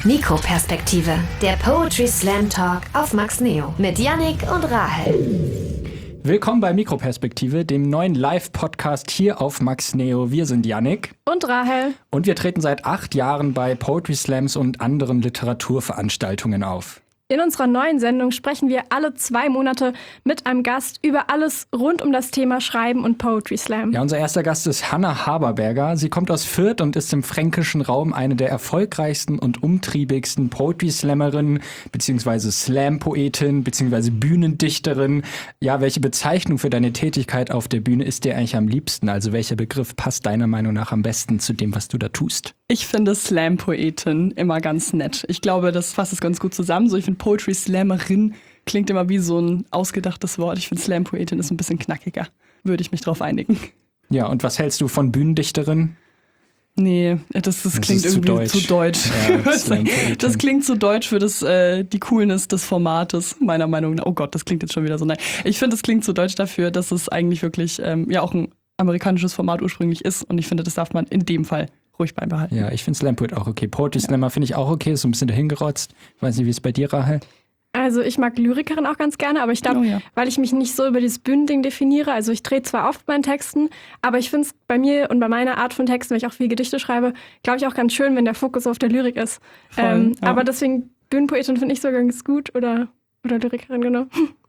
Mikroperspektive, der Poetry Slam Talk auf Max Neo mit Yannick und Rahel. Willkommen bei Mikroperspektive, dem neuen Live-Podcast hier auf Max Neo. Wir sind Yannick und Rahel. Und wir treten seit 8 Jahren bei Poetry Slams und anderen Literaturveranstaltungen auf. In unserer neuen Sendung sprechen wir alle 2 Monate mit einem Gast über alles rund um das Thema Schreiben und Poetry Slam. Ja, unser erster Gast ist Hannah Haberberger. Sie kommt aus Fürth und ist im fränkischen Raum eine der erfolgreichsten und umtriebigsten Poetry Slammerinnen, beziehungsweise Slam-Poetin, beziehungsweise Bühnendichterin. Ja, welche Bezeichnung für deine Tätigkeit auf der Bühne ist dir eigentlich am liebsten? Also welcher Begriff passt deiner Meinung nach am besten zu dem, was du da tust? Ich finde Slam-Poetin immer ganz nett. Ich glaube, das fasst es ganz gut zusammen. Ich finde Poetry Slammerin klingt immer wie so ein ausgedachtes Wort. Ich finde Slam-Poetin ist ein bisschen knackiger. Würde ich mich drauf einigen. Ja, und was hältst du von Bühnendichterin? Nee, das klingt irgendwie zu deutsch. Ja, das klingt zu deutsch für die Coolness des Formates, meiner Meinung nach. Oh Gott, das klingt jetzt schon wieder so. Nein, ich finde, das klingt zu deutsch dafür, dass es eigentlich wirklich auch ein amerikanisches Format ursprünglich ist. Und ich finde, das darf man in dem Fall ruhig beibehalten. Ja, ich finde Slam-Poet auch okay. Poetry Slammer finde ich auch okay, ist so ein bisschen dahingerotzt. Ich weiß nicht, wie es bei dir, Rahel? Also ich mag Lyrikerin auch ganz gerne, aber ich glaube, weil ich mich nicht so über dieses Bühnending definiere, also ich drehe zwar oft meinen Texten, aber ich finde es bei mir und bei meiner Art von Texten, weil ich auch viel Gedichte schreibe, glaube ich auch ganz schön, wenn der Fokus auf der Lyrik ist. Aber deswegen Bühnenpoetin finde ich so ganz gut oder Lyrikerin, genau.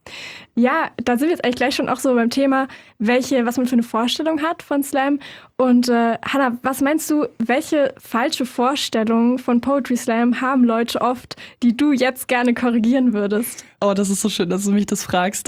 Ja, da sind wir jetzt eigentlich gleich schon auch so beim Thema, was man für eine Vorstellung hat von Slam. Und Hannah, was meinst du, welche falsche Vorstellung von Poetry Slam haben Leute oft, die du jetzt gerne korrigieren würdest? Oh, das ist so schön, dass du mich das fragst.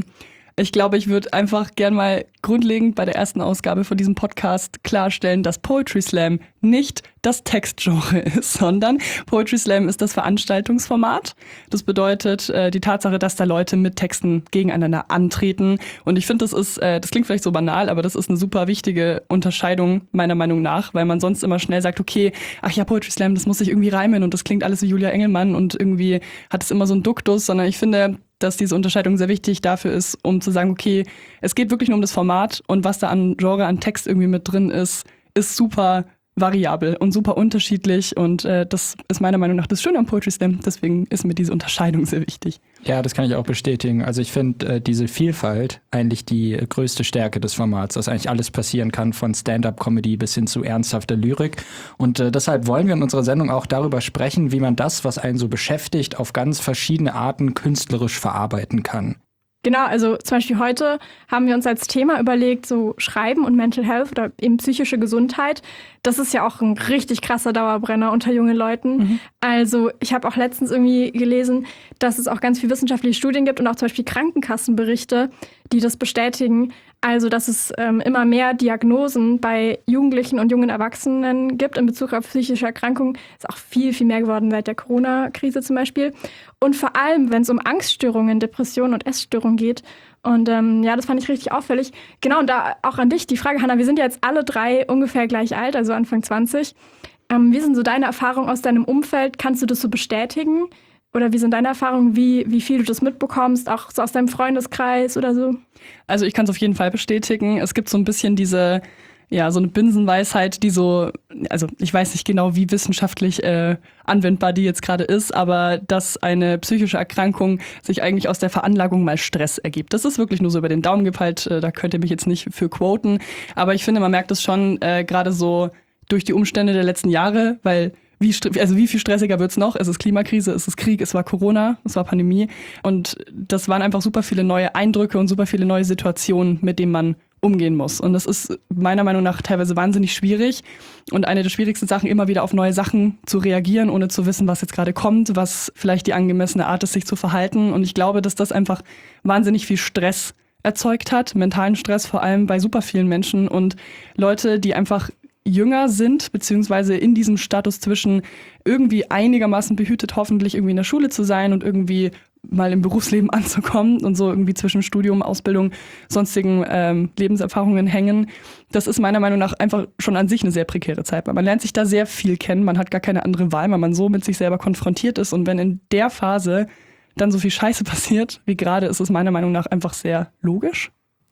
Ich glaube, ich würde einfach gern mal grundlegend bei der ersten Ausgabe von diesem Podcast klarstellen, dass Poetry Slam nicht das Textgenre ist, sondern Poetry Slam ist das Veranstaltungsformat. Das bedeutet die Tatsache, dass da Leute mit Texten gegeneinander antreten. Und ich finde, das klingt vielleicht so banal, aber das ist eine super wichtige Unterscheidung meiner Meinung nach, weil man sonst immer schnell sagt, okay, ach ja, Poetry Slam, das muss sich irgendwie reimen und das klingt alles wie Julia Engelmann und irgendwie hat es immer so einen Duktus, sondern ich finde, dass diese Unterscheidung sehr wichtig dafür ist, um zu sagen, okay, es geht wirklich nur um das Format und was da an Genre, an Text irgendwie mit drin ist super variabel und super unterschiedlich und das ist meiner Meinung nach das Schöne am Poetry Slam, deswegen ist mir diese Unterscheidung sehr wichtig. Ja, das kann ich auch bestätigen. Also ich finde diese Vielfalt eigentlich die größte Stärke des Formats, dass eigentlich alles passieren kann, von Stand-up-Comedy bis hin zu ernsthafter Lyrik. Und deshalb wollen wir in unserer Sendung auch darüber sprechen, wie man das, was einen so beschäftigt, auf ganz verschiedene Arten künstlerisch verarbeiten kann. Genau, also zum Beispiel heute haben wir uns als Thema überlegt, so Schreiben und Mental Health oder eben psychische Gesundheit. Das ist ja auch ein richtig krasser Dauerbrenner unter jungen Leuten. Mhm. Also ich habe auch letztens irgendwie gelesen, dass es auch ganz viele wissenschaftliche Studien gibt und auch zum Beispiel Krankenkassenberichte, die das bestätigen. Also dass es immer mehr Diagnosen bei Jugendlichen und jungen Erwachsenen gibt in Bezug auf psychische Erkrankungen. Ist auch viel, viel mehr geworden seit der Corona-Krise zum Beispiel. Und vor allem, wenn es um Angststörungen, Depressionen und Essstörungen geht. Und das fand ich richtig auffällig. Genau, und da auch an dich die Frage, Hannah, wir sind ja jetzt alle 3 ungefähr gleich alt, also Anfang 20. Wie sind so deine Erfahrungen aus deinem Umfeld? Kannst du das so bestätigen? Oder wie sind deine Erfahrungen, wie viel du das mitbekommst, auch so aus deinem Freundeskreis oder so? Also ich kann es auf jeden Fall bestätigen. Es gibt so ein bisschen so eine Binsenweisheit, die so, also ich weiß nicht genau, wie wissenschaftlich anwendbar die jetzt gerade ist, aber dass eine psychische Erkrankung sich eigentlich aus der Veranlagung mal Stress ergibt. Das ist wirklich nur so über den Daumen gepeilt, da könnt ihr mich jetzt nicht für quoten, aber ich finde, man merkt es schon gerade so durch die Umstände der letzten Jahre, weil wie viel stressiger wird's noch? Es ist Klimakrise, es ist Krieg, es war Corona, es war Pandemie und das waren einfach super viele neue Eindrücke und super viele neue Situationen, mit denen man umgehen muss. Und das ist meiner Meinung nach teilweise wahnsinnig schwierig und eine der schwierigsten Sachen, immer wieder auf neue Sachen zu reagieren, ohne zu wissen, was jetzt gerade kommt, was vielleicht die angemessene Art ist, sich zu verhalten. Und ich glaube, dass das einfach wahnsinnig viel Stress erzeugt hat, mentalen Stress vor allem bei super vielen Menschen und Leute, die einfach jünger sind, beziehungsweise in diesem Status zwischen irgendwie einigermaßen behütet, hoffentlich irgendwie in der Schule zu sein und irgendwie mal im Berufsleben anzukommen und so irgendwie zwischen Studium, Ausbildung, sonstigen Lebenserfahrungen hängen. Das ist meiner Meinung nach einfach schon an sich eine sehr prekäre Zeit, weil man lernt sich da sehr viel kennen, man hat gar keine andere Wahl, weil man so mit sich selber konfrontiert ist und wenn in der Phase dann so viel Scheiße passiert wie gerade, ist es meiner Meinung nach einfach sehr logisch.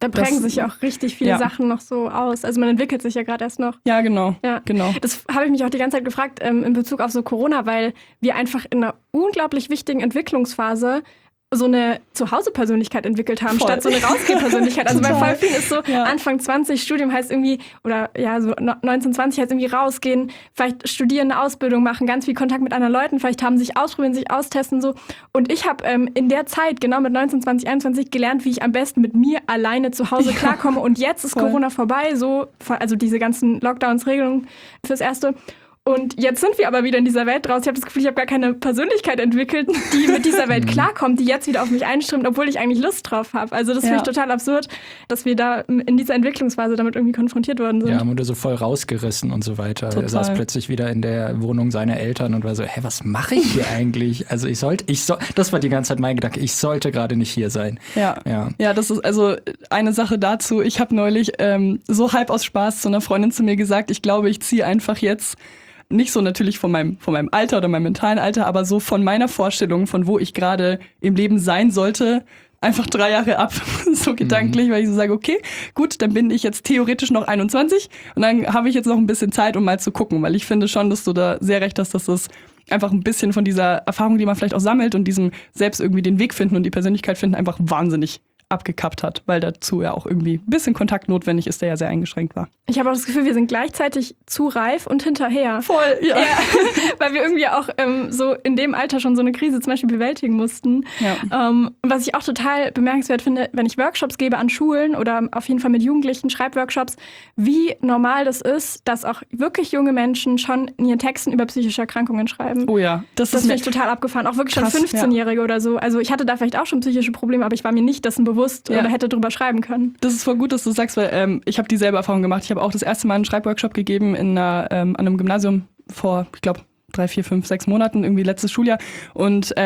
Da prägen sich ja auch richtig viele Sachen noch so aus. Also man entwickelt sich ja gerade erst noch. Ja, genau. Das habe ich mich auch die ganze Zeit gefragt in Bezug auf so Corona, weil wir einfach in einer unglaublich wichtigen Entwicklungsphase so eine Zuhause-Persönlichkeit entwickelt haben, statt so eine Rausgeh-Persönlichkeit. Also bei voll vielen ist so, Anfang 20, Studium heißt irgendwie, oder ja, so 19, 20 heißt irgendwie rausgehen, vielleicht studieren, eine Ausbildung machen, ganz viel Kontakt mit anderen Leuten, vielleicht haben sich ausprobieren, sich austesten so. Und ich habe in der Zeit, genau mit 19, 20, 21, gelernt, wie ich am besten mit mir alleine zu Hause klarkomme. Und jetzt ist Corona vorbei, so, also diese ganzen Lockdowns, Regelungen fürs Erste. Und jetzt sind wir aber wieder in dieser Welt draus. Ich habe das Gefühl, ich habe gar keine Persönlichkeit entwickelt, die mit dieser Welt klarkommt, die jetzt wieder auf mich einströmt, obwohl ich eigentlich Lust drauf habe. Also das finde ich total absurd, dass wir da in dieser Entwicklungsphase damit irgendwie konfrontiert worden sind. Ja, wurde so voll rausgerissen und so weiter. Total. Er saß plötzlich wieder in der Wohnung seiner Eltern und war so, was mache ich hier eigentlich? Also das war die ganze Zeit mein Gedanke, ich sollte gerade nicht hier sein. Ja, das ist also eine Sache dazu. Ich habe neulich so halb aus Spaß zu einer Freundin zu mir gesagt, ich glaube, ich ziehe einfach jetzt nicht so natürlich von meinem Alter oder meinem mentalen Alter, aber so von meiner Vorstellung, von wo ich gerade im Leben sein sollte, einfach 3 Jahre ab, so gedanklich, weil ich so sage, okay, gut, dann bin ich jetzt theoretisch noch 21 und dann habe ich jetzt noch ein bisschen Zeit, um mal zu gucken, weil ich finde schon, dass du da sehr recht hast, dass das einfach ein bisschen von dieser Erfahrung, die man vielleicht auch sammelt und diesem selbst irgendwie den Weg finden und die Persönlichkeit finden, einfach wahnsinnig abgekappt hat, weil dazu ja auch irgendwie ein bisschen Kontakt notwendig ist, der ja sehr eingeschränkt war. Ich habe auch das Gefühl, wir sind gleichzeitig zu reif und hinterher. Voll, ja. Weil wir irgendwie auch so in dem Alter schon so eine Krise zum Beispiel bewältigen mussten. Ja. Was ich auch total bemerkenswert finde, wenn ich Workshops gebe an Schulen oder auf jeden Fall mit Jugendlichen, Schreibworkshops, wie normal das ist, dass auch wirklich junge Menschen schon in ihren Texten über psychische Erkrankungen schreiben. Oh ja. Das finde ich total abgefahren. Auch wirklich krass, schon 15-Jährige oder so. Also ich hatte da vielleicht auch schon psychische Probleme, aber ich war mir nicht dessen bewusst oder hätte drüber schreiben können. Das ist voll gut, dass du sagst, weil ich habe dieselbe Erfahrung gemacht. Ich habe auch das erste Mal einen Schreibworkshop gegeben an einem Gymnasium vor, ich glaube, 3, 4, 5, 6 Monaten, irgendwie letztes Schuljahr. Und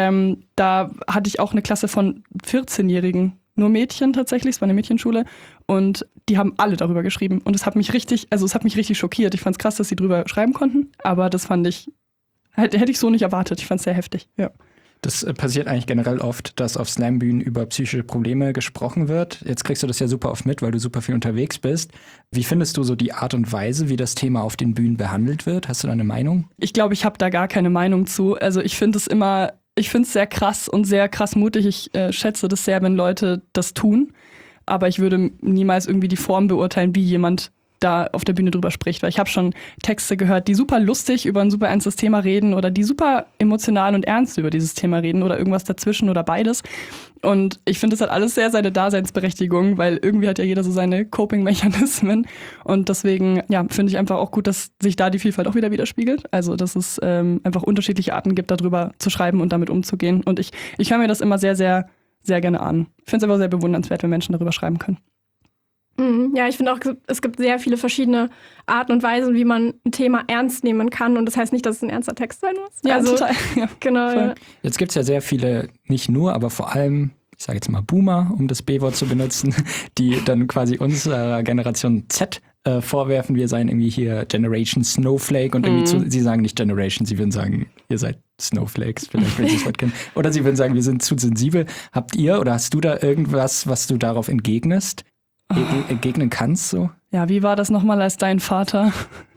da hatte ich auch eine Klasse von 14-Jährigen, nur Mädchen tatsächlich, es war eine Mädchenschule. Und die haben alle darüber geschrieben. Und es hat mich richtig schockiert. Ich fand es krass, dass sie drüber schreiben konnten, aber das hätte ich so nicht erwartet. Ich fand es sehr heftig, ja. Das passiert eigentlich generell oft, dass auf Slam-Bühnen über psychische Probleme gesprochen wird. Jetzt kriegst du das ja super oft mit, weil du super viel unterwegs bist. Wie findest du so die Art und Weise, wie das Thema auf den Bühnen behandelt wird? Hast du da eine Meinung? Ich glaube, ich habe da gar keine Meinung zu. Also ich finde es sehr krass und sehr krass mutig. Ich schätze das sehr, wenn Leute das tun. Aber ich würde niemals irgendwie die Form beurteilen, wie jemand da auf der Bühne drüber spricht, weil ich habe schon Texte gehört, die super lustig über ein super ernstes Thema reden oder die super emotional und ernst über dieses Thema reden oder irgendwas dazwischen oder beides. Und ich finde, das hat alles sehr seine Daseinsberechtigung, weil irgendwie hat ja jeder so seine Coping-Mechanismen und deswegen finde ich einfach auch gut, dass sich da die Vielfalt auch wieder widerspiegelt. Also dass es einfach unterschiedliche Arten gibt, darüber zu schreiben und damit umzugehen. Und ich höre mir das immer sehr, sehr, sehr gerne an. Ich finde es einfach sehr bewundernswert, wenn Menschen darüber schreiben können. Ja, ich finde auch, es gibt sehr viele verschiedene Arten und Weisen, wie man ein Thema ernst nehmen kann. Und das heißt nicht, dass es ein ernster Text sein muss. Ja, also, total. Ja, genau. Ja. Jetzt gibt es ja sehr viele, nicht nur, aber vor allem, ich sage jetzt mal Boomer, um das B-Wort zu benutzen, die dann quasi unserer Generation Z vorwerfen, wir seien irgendwie hier Generation Snowflake und irgendwie sie sagen nicht Generation, sie würden sagen, ihr seid Snowflakes, vielleicht wenn sie das Wort kennen. Oder sie würden sagen, wir sind zu sensibel. Habt ihr oder hast du da irgendwas, was du darauf entgegnest? Entgegnen kannst so? Ja, wie war das nochmal, als dein Vater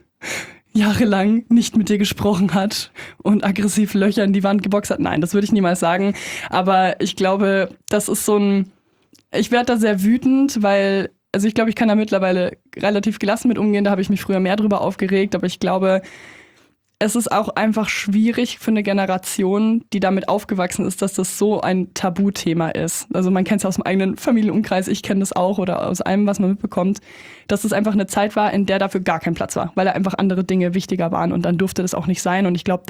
jahrelang nicht mit dir gesprochen hat und aggressiv Löcher in die Wand geboxt hat? Nein, das würde ich niemals sagen. Aber ich glaube, das ist ich werde da sehr wütend, weil, also ich glaube, ich kann da mittlerweile relativ gelassen mit umgehen. Da habe ich mich früher mehr drüber aufgeregt. Aber ich glaube, es ist auch einfach schwierig für eine Generation, die damit aufgewachsen ist, dass das so ein Tabuthema ist. Also man kennt es aus dem eigenen Familienumkreis, ich kenne das auch oder aus allem, was man mitbekommt, dass es einfach eine Zeit war, in der dafür gar kein Platz war, weil da einfach andere Dinge wichtiger waren und dann durfte das auch nicht sein. Und ich glaube,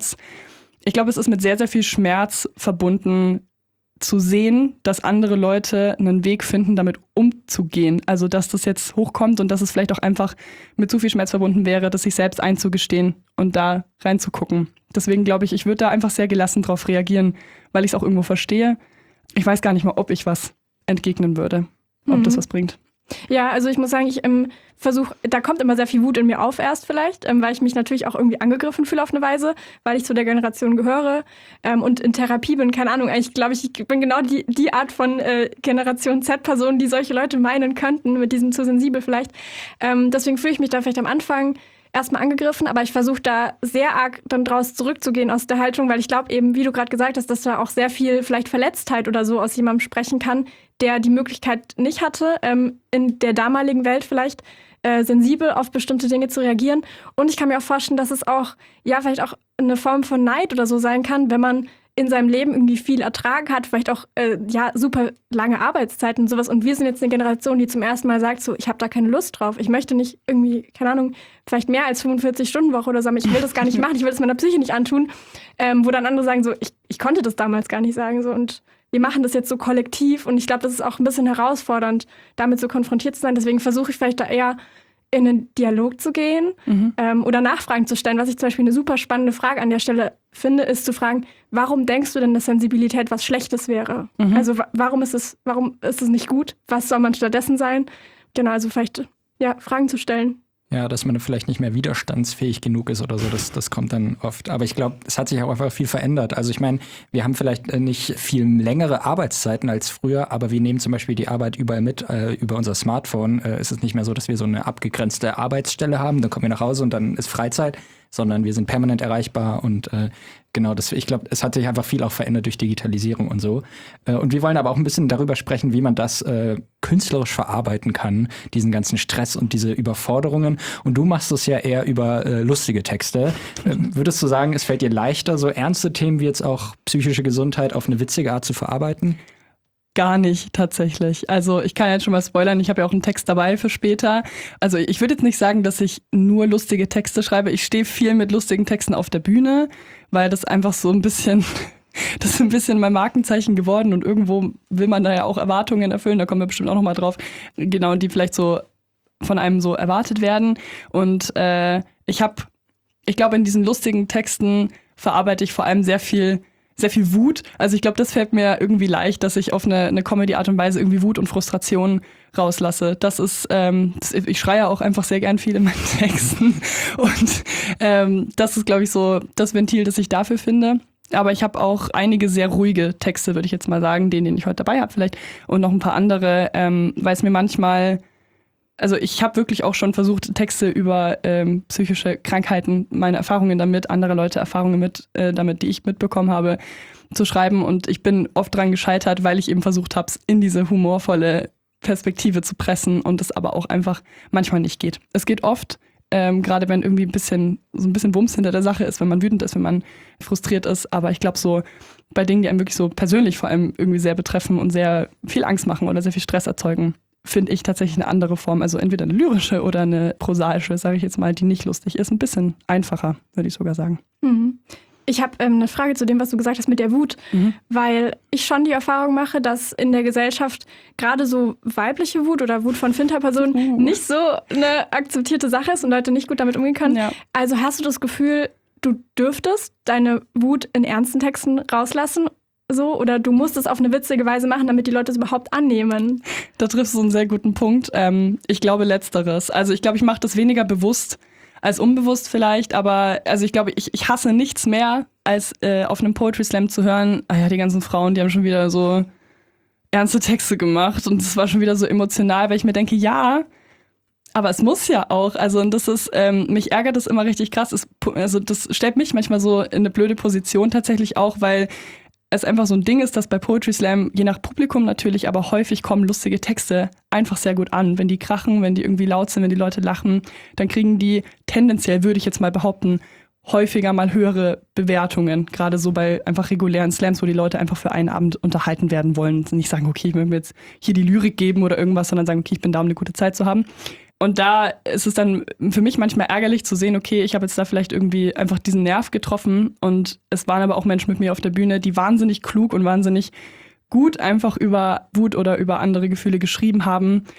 es ist mit sehr, sehr viel Schmerz verbunden, zu sehen, dass andere Leute einen Weg finden, damit umzugehen. Also, dass das jetzt hochkommt und dass es vielleicht auch einfach mit zu viel Schmerz verbunden wäre, das sich selbst einzugestehen und da reinzugucken. Deswegen glaube ich würde da einfach sehr gelassen drauf reagieren, weil ich es auch irgendwo verstehe. Ich weiß gar nicht mal, ob ich was entgegnen würde, ob das was bringt. Ja, also ich muss sagen, ich versuche, da kommt immer sehr viel Wut in mir auf erst vielleicht, weil ich mich natürlich auch irgendwie angegriffen fühle auf eine Weise, weil ich zu der Generation gehöre und in Therapie bin, keine Ahnung, eigentlich glaube ich bin genau die Art von Generation Z-Person, die solche Leute meinen könnten, mit diesem zu sensibel vielleicht. Deswegen fühle ich mich da vielleicht am Anfang erstmal angegriffen, aber ich versuche da sehr arg dann draus zurückzugehen aus der Haltung, weil ich glaube eben, wie du gerade gesagt hast, dass da auch sehr viel vielleicht Verletztheit oder so aus jemandem sprechen kann, der die Möglichkeit nicht hatte, in der damaligen Welt vielleicht sensibel auf bestimmte Dinge zu reagieren. Und ich kann mir auch vorstellen, dass es auch, ja, vielleicht auch eine Form von Neid oder so sein kann, wenn man in seinem Leben irgendwie viel ertragen hat, vielleicht auch super lange Arbeitszeiten und sowas. Und wir sind jetzt eine Generation, die zum ersten Mal sagt, so, ich habe da keine Lust drauf. Ich möchte nicht irgendwie, keine Ahnung, vielleicht mehr als 45-Stunden-Woche oder so, aber ich will das gar nicht machen, ich will das meiner Psyche nicht antun. Wo dann andere sagen, so, ich konnte das damals gar nicht sagen. So, und wir machen das jetzt so kollektiv. Und ich glaube, das ist auch ein bisschen herausfordernd, damit so konfrontiert zu sein. Deswegen versuche ich vielleicht da eher in einen Dialog zu gehen oder Nachfragen zu stellen. Was ich zum Beispiel eine super spannende Frage an der Stelle finde, ist zu fragen, warum denkst du denn, dass Sensibilität was Schlechtes wäre? Also warum ist es nicht gut? Was soll man stattdessen sein? Genau, also vielleicht Fragen zu stellen. Ja, dass man vielleicht nicht mehr widerstandsfähig genug ist oder so, das kommt dann oft. Aber ich glaube, es hat sich auch einfach viel verändert. Also ich meine, wir haben vielleicht nicht viel längere Arbeitszeiten als früher, aber wir nehmen zum Beispiel die Arbeit überall mit. Über unser Smartphone ist es nicht mehr so, dass wir so eine abgegrenzte Arbeitsstelle haben, dann kommen wir nach Hause und dann ist Freizeit, sondern wir sind permanent erreichbar und genau, ich glaube, es hat sich einfach viel auch verändert durch Digitalisierung und so. Und wir wollen aber auch ein bisschen darüber sprechen, wie man das künstlerisch verarbeiten kann, diesen ganzen Stress und diese Überforderungen. Und du machst es ja eher über lustige Texte. Würdest du sagen, es fällt dir leichter, so ernste Themen wie jetzt auch psychische Gesundheit auf eine witzige Art zu verarbeiten? Gar nicht, tatsächlich. Also ich kann jetzt schon mal spoilern, ich habe ja auch einen Text dabei für später. Also ich würde jetzt nicht sagen, dass ich nur lustige Texte schreibe. Ich stehe viel mit lustigen Texten auf der Bühne, weil das einfach so ein bisschen, das ist ein bisschen mein Markenzeichen geworden und irgendwo will man da ja auch Erwartungen erfüllen, da kommen wir bestimmt auch nochmal drauf, genau, die vielleicht so von einem so erwartet werden. Und ich glaube, in diesen lustigen Texten verarbeite ich vor allem sehr viel Wut. Also ich glaube, das fällt mir irgendwie leicht, dass ich auf eine Comedy-Art und Weise irgendwie Wut und Frustration rauslasse. Das ist, ich schreie auch einfach sehr gern viel in meinen Texten. Und das ist, glaube ich, so das Ventil, das ich dafür finde. Aber ich habe auch einige sehr ruhige Texte, würde ich jetzt mal sagen, den ich heute dabei habe vielleicht. Und noch ein paar andere, weil es mir manchmal... Also ich habe wirklich auch schon versucht, Texte über psychische Krankheiten, meine Erfahrungen damit, andere Leute Erfahrungen damit, die ich mitbekommen habe, zu schreiben. Und ich bin oft dran gescheitert, weil ich eben versucht habe, es in diese humorvolle Perspektive zu pressen und es aber auch einfach manchmal nicht geht. Es geht oft, gerade wenn irgendwie so ein bisschen Wumms hinter der Sache ist, wenn man wütend ist, wenn man frustriert ist. Aber ich glaube so bei Dingen, die einem wirklich so persönlich vor allem irgendwie sehr betreffen und sehr viel Angst machen oder sehr viel Stress erzeugen, finde ich tatsächlich eine andere Form, also entweder eine lyrische oder eine prosaische, sage ich jetzt mal, die nicht lustig ist. Ein bisschen einfacher, würde ich sogar sagen. Ich habe eine Frage zu dem, was du gesagt hast mit der Wut, weil ich schon die Erfahrung mache, dass in der Gesellschaft gerade so weibliche Wut oder Wut von Flinterpersonen nicht so eine akzeptierte Sache ist und Leute nicht gut damit umgehen können. Ja. Also hast du das Gefühl, du dürftest deine Wut in ernsten Texten rauslassen? So, oder du musst es auf eine witzige Weise machen, damit die Leute es überhaupt annehmen. Da triffst du einen sehr guten Punkt. Ich glaube Letzteres. Also ich glaube, ich mache das weniger bewusst als unbewusst vielleicht, aber also ich glaube, ich hasse nichts mehr, als auf einem Poetry Slam zu hören, die ganzen Frauen, die haben schon wieder so ernste Texte gemacht und es war schon wieder so emotional, weil ich mir denke, ja, aber es muss ja auch. Also und das ist, mich ärgert das immer richtig krass. Das stellt mich manchmal so in eine blöde Position tatsächlich auch, weil es einfach so ein Ding ist, dass bei Poetry Slam, je nach Publikum natürlich, aber häufig kommen lustige Texte einfach sehr gut an. Wenn die krachen, wenn die irgendwie laut sind, wenn die Leute lachen, dann kriegen die tendenziell, würde ich jetzt mal behaupten, häufiger mal höhere Bewertungen. Gerade so bei einfach regulären Slams, wo die Leute einfach für einen Abend unterhalten werden wollen. Und nicht sagen, okay, ich will mir jetzt hier die Lyrik geben oder irgendwas, sondern sagen, okay, ich bin da, um eine gute Zeit zu haben. Und da ist es dann für mich manchmal ärgerlich zu sehen, okay, ich habe jetzt da vielleicht irgendwie einfach diesen Nerv getroffen und es waren aber auch Menschen mit mir auf der Bühne, die wahnsinnig klug und wahnsinnig gut einfach über Wut oder über andere Gefühle geschrieben haben.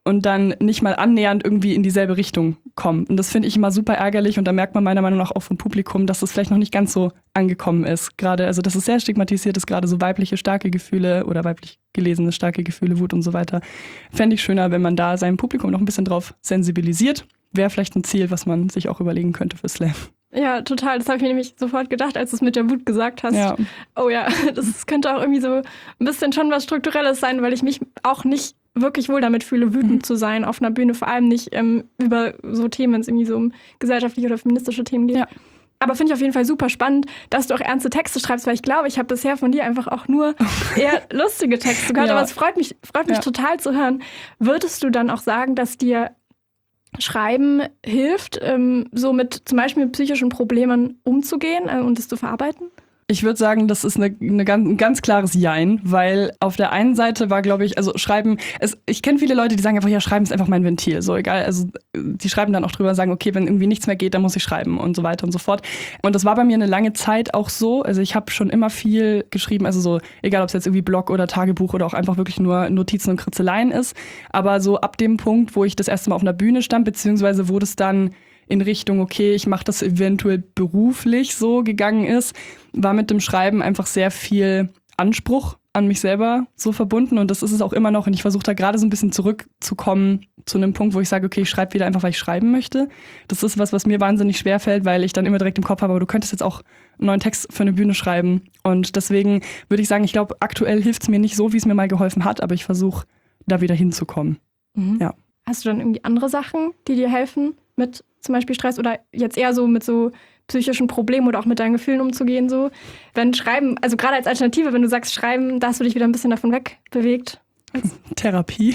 und dann nicht mal annähernd irgendwie in dieselbe Richtung kommen. Und das finde ich immer super ärgerlich und da merkt man meiner Meinung nach auch vom Publikum, dass das vielleicht noch nicht ganz so angekommen ist. Gerade, also dass es sehr stigmatisiert ist, gerade so weibliche starke Gefühle oder weiblich gelesene starke Gefühle, Wut und so weiter. Fände ich schöner, wenn man da sein Publikum noch ein bisschen drauf sensibilisiert. Wäre vielleicht ein Ziel, was man sich auch überlegen könnte für Slam. Ja, total. Das habe ich mir nämlich sofort gedacht, als du es mit der Wut gesagt hast. Ja. Oh ja, das könnte auch irgendwie so ein bisschen schon was Strukturelles sein, weil ich mich auch nicht wirklich wohl damit fühle, wütend zu sein auf einer Bühne, vor allem nicht über so Themen, wenn es irgendwie so um gesellschaftliche oder feministische Themen geht. Ja. Aber finde ich auf jeden Fall super spannend, dass du auch ernste Texte schreibst, weil ich glaube, ich habe bisher von dir einfach auch nur eher lustige Texte gehört. Ja. Aber es freut mich total zu hören. Würdest du dann auch sagen, dass dir Schreiben hilft, so mit zum Beispiel mit psychischen Problemen umzugehen und es zu verarbeiten? Ich würde sagen, das ist ein ganz klares Jein, weil auf der einen Seite war, glaube ich, also Schreiben, ich kenne viele Leute, die sagen einfach, ja, Schreiben ist einfach mein Ventil, so egal, also die schreiben dann auch drüber, sagen, okay, wenn irgendwie nichts mehr geht, dann muss ich schreiben und so weiter und so fort. Und das war bei mir eine lange Zeit auch so, also ich habe schon immer viel geschrieben, also so, egal ob es jetzt irgendwie Blog oder Tagebuch oder auch einfach wirklich nur Notizen und Kritzeleien ist, aber so ab dem Punkt, wo ich das erste Mal auf einer Bühne stand, beziehungsweise wo das dann in Richtung, okay, ich mache das eventuell beruflich so gegangen ist, war mit dem Schreiben einfach sehr viel Anspruch an mich selber so verbunden und das ist es auch immer noch und ich versuche da gerade so ein bisschen zurückzukommen zu einem Punkt, wo ich sage, okay, ich schreibe wieder einfach, weil ich schreiben möchte. Das ist was mir wahnsinnig schwerfällt, weil ich dann immer direkt im Kopf habe, aber du könntest jetzt auch einen neuen Text für eine Bühne schreiben und deswegen würde ich sagen, ich glaube, aktuell hilft es mir nicht so, wie es mir mal geholfen hat, aber ich versuche da wieder hinzukommen. Mhm. Ja. Hast du dann irgendwie andere Sachen, die dir helfen mit zum Beispiel Stress oder jetzt eher so mit so psychischen Problemen oder auch mit deinen Gefühlen umzugehen so? Wenn Schreiben, also gerade als Alternative, wenn du sagst Schreiben, da hast du dich wieder ein bisschen davon wegbewegt. Therapie.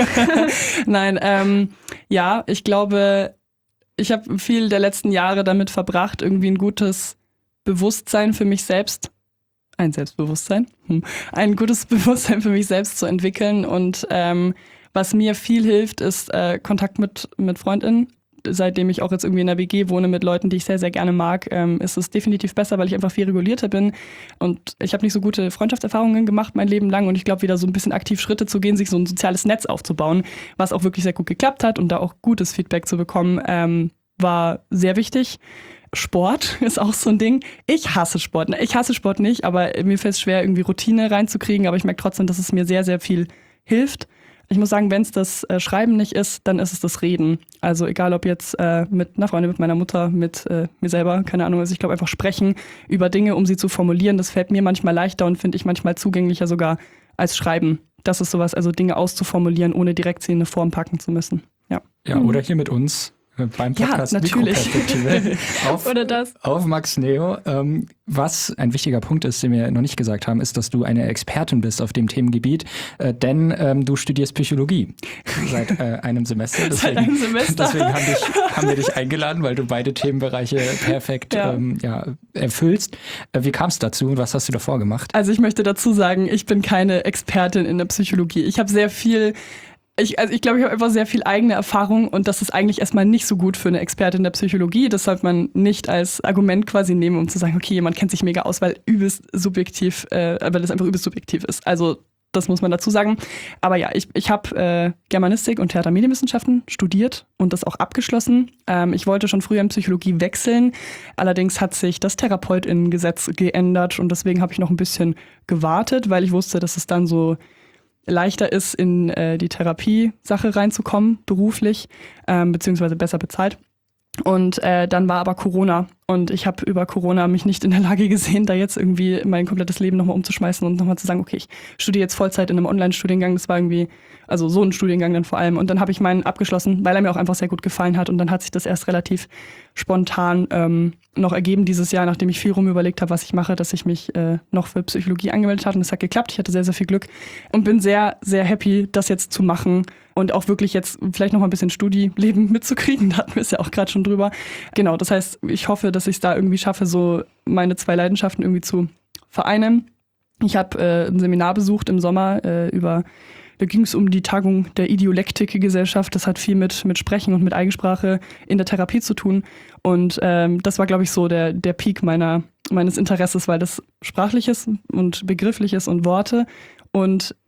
Nein, ja, ich glaube, ich habe viel der letzten Jahre damit verbracht, irgendwie ein gutes Bewusstsein für mich selbst, ein Selbstbewusstsein, ein gutes Bewusstsein für mich selbst zu entwickeln und was mir viel hilft, ist Kontakt mit FreundInnen. Seitdem ich auch jetzt irgendwie in der WG wohne mit Leuten, die ich sehr, sehr gerne mag, ist es definitiv besser, weil ich einfach viel regulierter bin. Und ich habe nicht so gute Freundschaftserfahrungen gemacht mein Leben lang. Und ich glaube, wieder so ein bisschen aktiv Schritte zu gehen, sich so ein soziales Netz aufzubauen, was auch wirklich sehr gut geklappt hat und da auch gutes Feedback zu bekommen, war sehr wichtig. Sport ist auch so ein Ding. Ich hasse Sport. Ich hasse Sport nicht, aber mir fällt es schwer, irgendwie Routine reinzukriegen. Aber ich merke trotzdem, dass es mir sehr, sehr viel hilft. Ich muss sagen, wenn es das Schreiben nicht ist, dann ist es das Reden. Also egal ob jetzt mit einer Freundin, mit meiner Mutter, mit mir selber, keine Ahnung. Also ich glaube einfach sprechen über Dinge, um sie zu formulieren, das fällt mir manchmal leichter und finde ich manchmal zugänglicher sogar als Schreiben. Das ist sowas, also Dinge auszuformulieren, ohne direkt sie in eine Form packen zu müssen. Ja, oder hier mit uns beim Podcast Mikroperspektive Oder das. auf Max Neo. Was ein wichtiger Punkt ist, den wir noch nicht gesagt haben, ist, dass du eine Expertin bist auf dem Themengebiet, denn du studierst Psychologie seit einem Semester. Seit einem Semester. Deswegen haben wir dich eingeladen, weil du beide Themenbereiche perfekt erfüllst. Wie kam es dazu und was hast du davor gemacht? Also ich möchte dazu sagen, ich bin keine Expertin in der Psychologie. Ich habe sehr viel ich glaube, ich habe einfach sehr viel eigene Erfahrung und das ist eigentlich erstmal nicht so gut für eine Expertin der Psychologie. Das sollte man nicht als Argument quasi nehmen, um zu sagen, okay, jemand kennt sich mega aus, weil das einfach übelst subjektiv ist. Also das muss man dazu sagen. Aber ja, ich habe Germanistik und Theatermedienwissenschaften studiert und das auch abgeschlossen. Ich wollte schon früher in Psychologie wechseln. Allerdings hat sich das Therapeutinnengesetz geändert und deswegen habe ich noch ein bisschen gewartet, weil ich wusste, dass es dann so leichter ist, in die Therapie-Sache reinzukommen, beruflich, beziehungsweise besser bezahlt. Und dann war aber Corona und ich habe über Corona mich nicht in der Lage gesehen, da jetzt irgendwie mein komplettes Leben nochmal umzuschmeißen und nochmal zu sagen, okay, ich studiere jetzt Vollzeit in einem Online-Studiengang. Das war irgendwie, also so ein Studiengang dann vor allem. Und dann habe ich meinen abgeschlossen, weil er mir auch einfach sehr gut gefallen hat. Und dann hat sich das erst relativ spontan noch ergeben dieses Jahr, nachdem ich viel rumüberlegt habe, was ich mache, dass ich mich noch für Psychologie angemeldet habe. Und es hat geklappt. Ich hatte sehr, sehr viel Glück und bin sehr, sehr happy, das jetzt zu machen und auch wirklich jetzt vielleicht noch mal ein bisschen Studieleben mitzukriegen. Da hatten wir es ja auch gerade schon drüber. Genau, das heißt, ich hoffe, dass ich es da irgendwie schaffe, so meine zwei Leidenschaften irgendwie zu vereinen. Ich habe ein Seminar besucht im Sommer da ging es um die Tagung der Idiolektik-Gesellschaft. Das hat viel mit Sprechen und mit Eigensprache in der Therapie zu tun. Und das war, glaube ich, so der Peak meines Interesses, weil das sprachlich ist und begrifflich ist und Worte. Und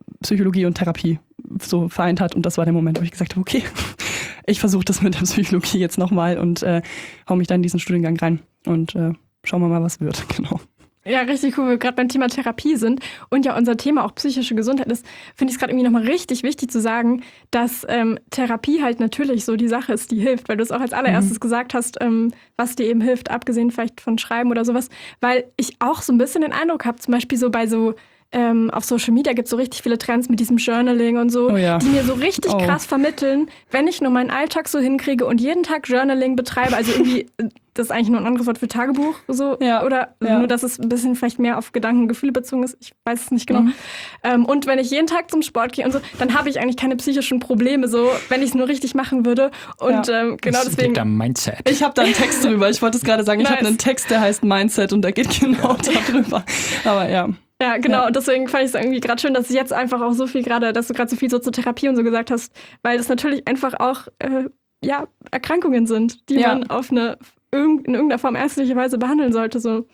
Psychologie und Therapie so vereint hat. Und das war der Moment, wo ich gesagt habe, okay, ich versuche das mit der Psychologie jetzt nochmal und hau mich dann in diesen Studiengang rein und schauen wir mal, was wird. Genau. Ja, richtig cool, wo wir gerade beim Thema Therapie sind und ja unser Thema auch psychische Gesundheit ist, finde ich es gerade irgendwie nochmal richtig wichtig zu sagen, dass Therapie halt natürlich so die Sache ist, die hilft, weil du es auch als allererstes gesagt hast, was dir eben hilft, abgesehen vielleicht von Schreiben oder sowas, weil ich auch so ein bisschen den Eindruck habe, zum Beispiel so bei so auf Social Media gibt es so richtig viele Trends mit diesem Journaling und so, die mir so richtig krass vermitteln, wenn ich nur meinen Alltag so hinkriege und jeden Tag Journaling betreibe, also irgendwie, das ist eigentlich nur ein anderes Wort für Tagebuch, so, oder nur, dass es ein bisschen vielleicht mehr auf Gedanken, Gefühle bezogen ist, ich weiß es nicht genau. Und wenn ich jeden Tag zum Sport gehe und so, dann habe ich eigentlich keine psychischen Probleme, so, wenn ich es nur richtig machen würde. Und genau das deswegen. Liegt am Mindset. Ich habe da einen Text drüber, ich wollte es gerade sagen, ich habe einen Text, der heißt Mindset und der geht genau darüber. Aber ja. Ja, genau. Und deswegen fand ich es irgendwie gerade schön, dass ich jetzt einfach auch so viel dass du gerade so viel so zur Therapie und so gesagt hast, weil das natürlich einfach auch Erkrankungen sind, die man in irgendeiner Form ärztlicherweise behandeln sollte. So.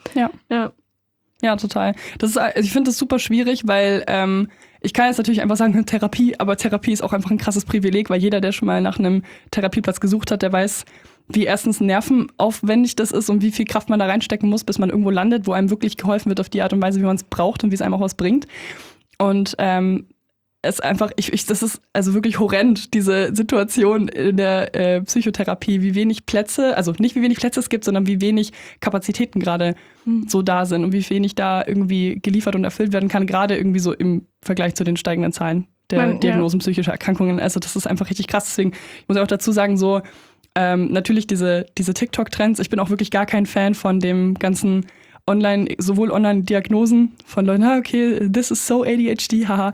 Ja, total. Ich finde das super schwierig, weil ich kann jetzt natürlich einfach sagen, Therapie, aber Therapie ist auch einfach ein krasses Privileg, weil jeder, der schon mal nach einem Therapieplatz gesucht hat, der weiß, wie erstens nervenaufwendig das ist und wie viel Kraft man da reinstecken muss, bis man irgendwo landet, wo einem wirklich geholfen wird auf die Art und Weise, wie man es braucht und wie es einem auch was bringt. Und es einfach, das ist also wirklich horrend, diese Situation in der Psychotherapie, wie wenig Plätze, also nicht wie wenig Plätze es gibt, sondern wie wenig Kapazitäten gerade so da sind und wie wenig da irgendwie geliefert und erfüllt werden kann, gerade irgendwie so im Vergleich zu den steigenden Zahlen der Diagnosen psychischer Erkrankungen. Also das ist einfach richtig krass. Deswegen muss ich auch dazu sagen, so natürlich diese TikTok-Trends. Ich bin auch wirklich gar kein Fan von dem ganzen sowohl Online-Diagnosen von Leuten, okay, this is so ADHD, haha,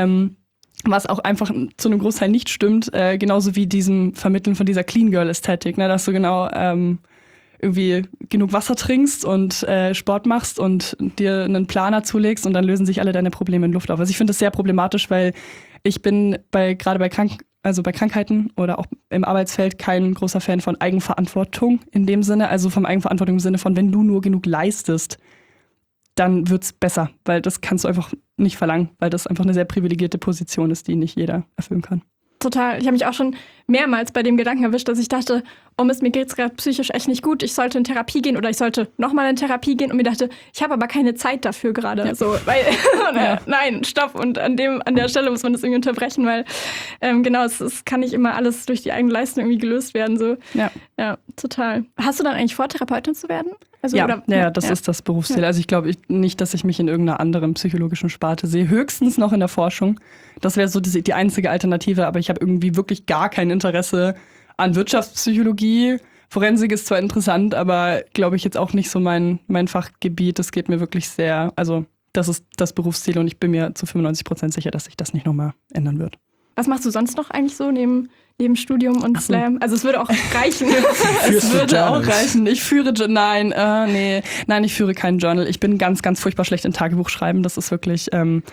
was auch einfach zu einem Großteil nicht stimmt, genauso wie diesem Vermitteln von dieser Clean Girl-Ästhetik, ne, dass du genau irgendwie genug Wasser trinkst und Sport machst und dir einen Planer zulegst und dann lösen sich alle deine Probleme in Luft auf. Also ich finde das sehr problematisch, weil ich bin gerade bei Krankheiten oder auch im Arbeitsfeld kein großer Fan von Eigenverantwortung in dem Sinne, also vom Eigenverantwortung im Sinne von, wenn du nur genug leistest, dann wird's besser, weil das kannst du einfach nicht verlangen, weil das einfach eine sehr privilegierte Position ist, die nicht jeder erfüllen kann. Total. Ich habe mich auch schon mehrmals bei dem Gedanken erwischt, dass ich dachte, oh Mist, mir geht's gerade psychisch echt nicht gut, ich sollte in Therapie gehen oder ich sollte nochmal in Therapie gehen und mir dachte, ich habe aber keine Zeit dafür gerade. Ja. So, weil, nein, stopp. Und an der Stelle muss man das irgendwie unterbrechen, weil es kann nicht immer alles durch die eigene Leistung irgendwie gelöst werden. So. Ja, total. Hast du dann eigentlich vor, Therapeutin zu werden? Also, das ist das Berufsziel. Also ich glaube nicht, dass ich mich in irgendeiner anderen psychologischen Sparte sehe. Höchstens noch in der Forschung. Das wäre so die einzige Alternative, aber ich habe irgendwie wirklich gar kein Interesse an Wirtschaftspsychologie. Forensik ist zwar interessant, aber glaube ich jetzt auch nicht so mein Fachgebiet. Das geht mir wirklich sehr, also das ist das Berufsziel und ich bin mir zu 95% sicher, dass sich das nicht nochmal ändern wird. Was machst du sonst noch eigentlich so neben Studium und Slam? Also es würde auch reichen. Es würde auch reichen. Ich führe, nein, ich führe kein Journal. Ich bin ganz, ganz furchtbar schlecht in Tagebuch schreiben. Das ist wirklich,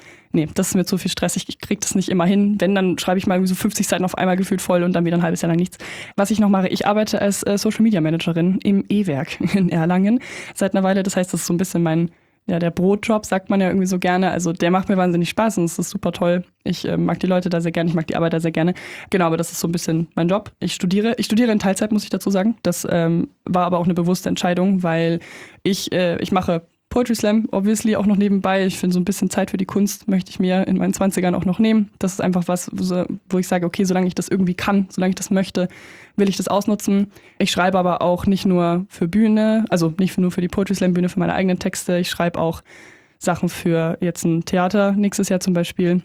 das ist mir zu viel Stress. Ich kriege das nicht immer hin. Wenn, dann schreibe ich mal so 50 Seiten auf einmal gefühlt voll und dann wieder ein halbes Jahr lang nichts. Was ich noch mache, ich arbeite als Social Media Managerin im E-Werk in Erlangen seit einer Weile. Das heißt, das ist so ein bisschen der Brotjob, sagt man ja irgendwie so gerne. Also der macht mir wahnsinnig Spaß und es ist super toll. Ich mag die Leute da sehr gerne, ich mag die Arbeit da sehr gerne. Genau, aber das ist so ein bisschen mein Job. Ich studiere in Teilzeit, muss ich dazu sagen. Das war aber auch eine bewusste Entscheidung, weil ich mache Poetry Slam, obviously, auch noch nebenbei. Ich finde, so ein bisschen Zeit für die Kunst möchte ich mir in meinen 20ern auch noch nehmen. Das ist einfach was, wo ich sage, okay, solange ich das irgendwie kann, solange ich das möchte, will ich das ausnutzen. Ich schreibe aber auch nicht nur für Bühne, also nicht nur für die Poetry Slam Bühne, für meine eigenen Texte. Ich schreibe auch Sachen für jetzt ein Theater nächstes Jahr zum Beispiel.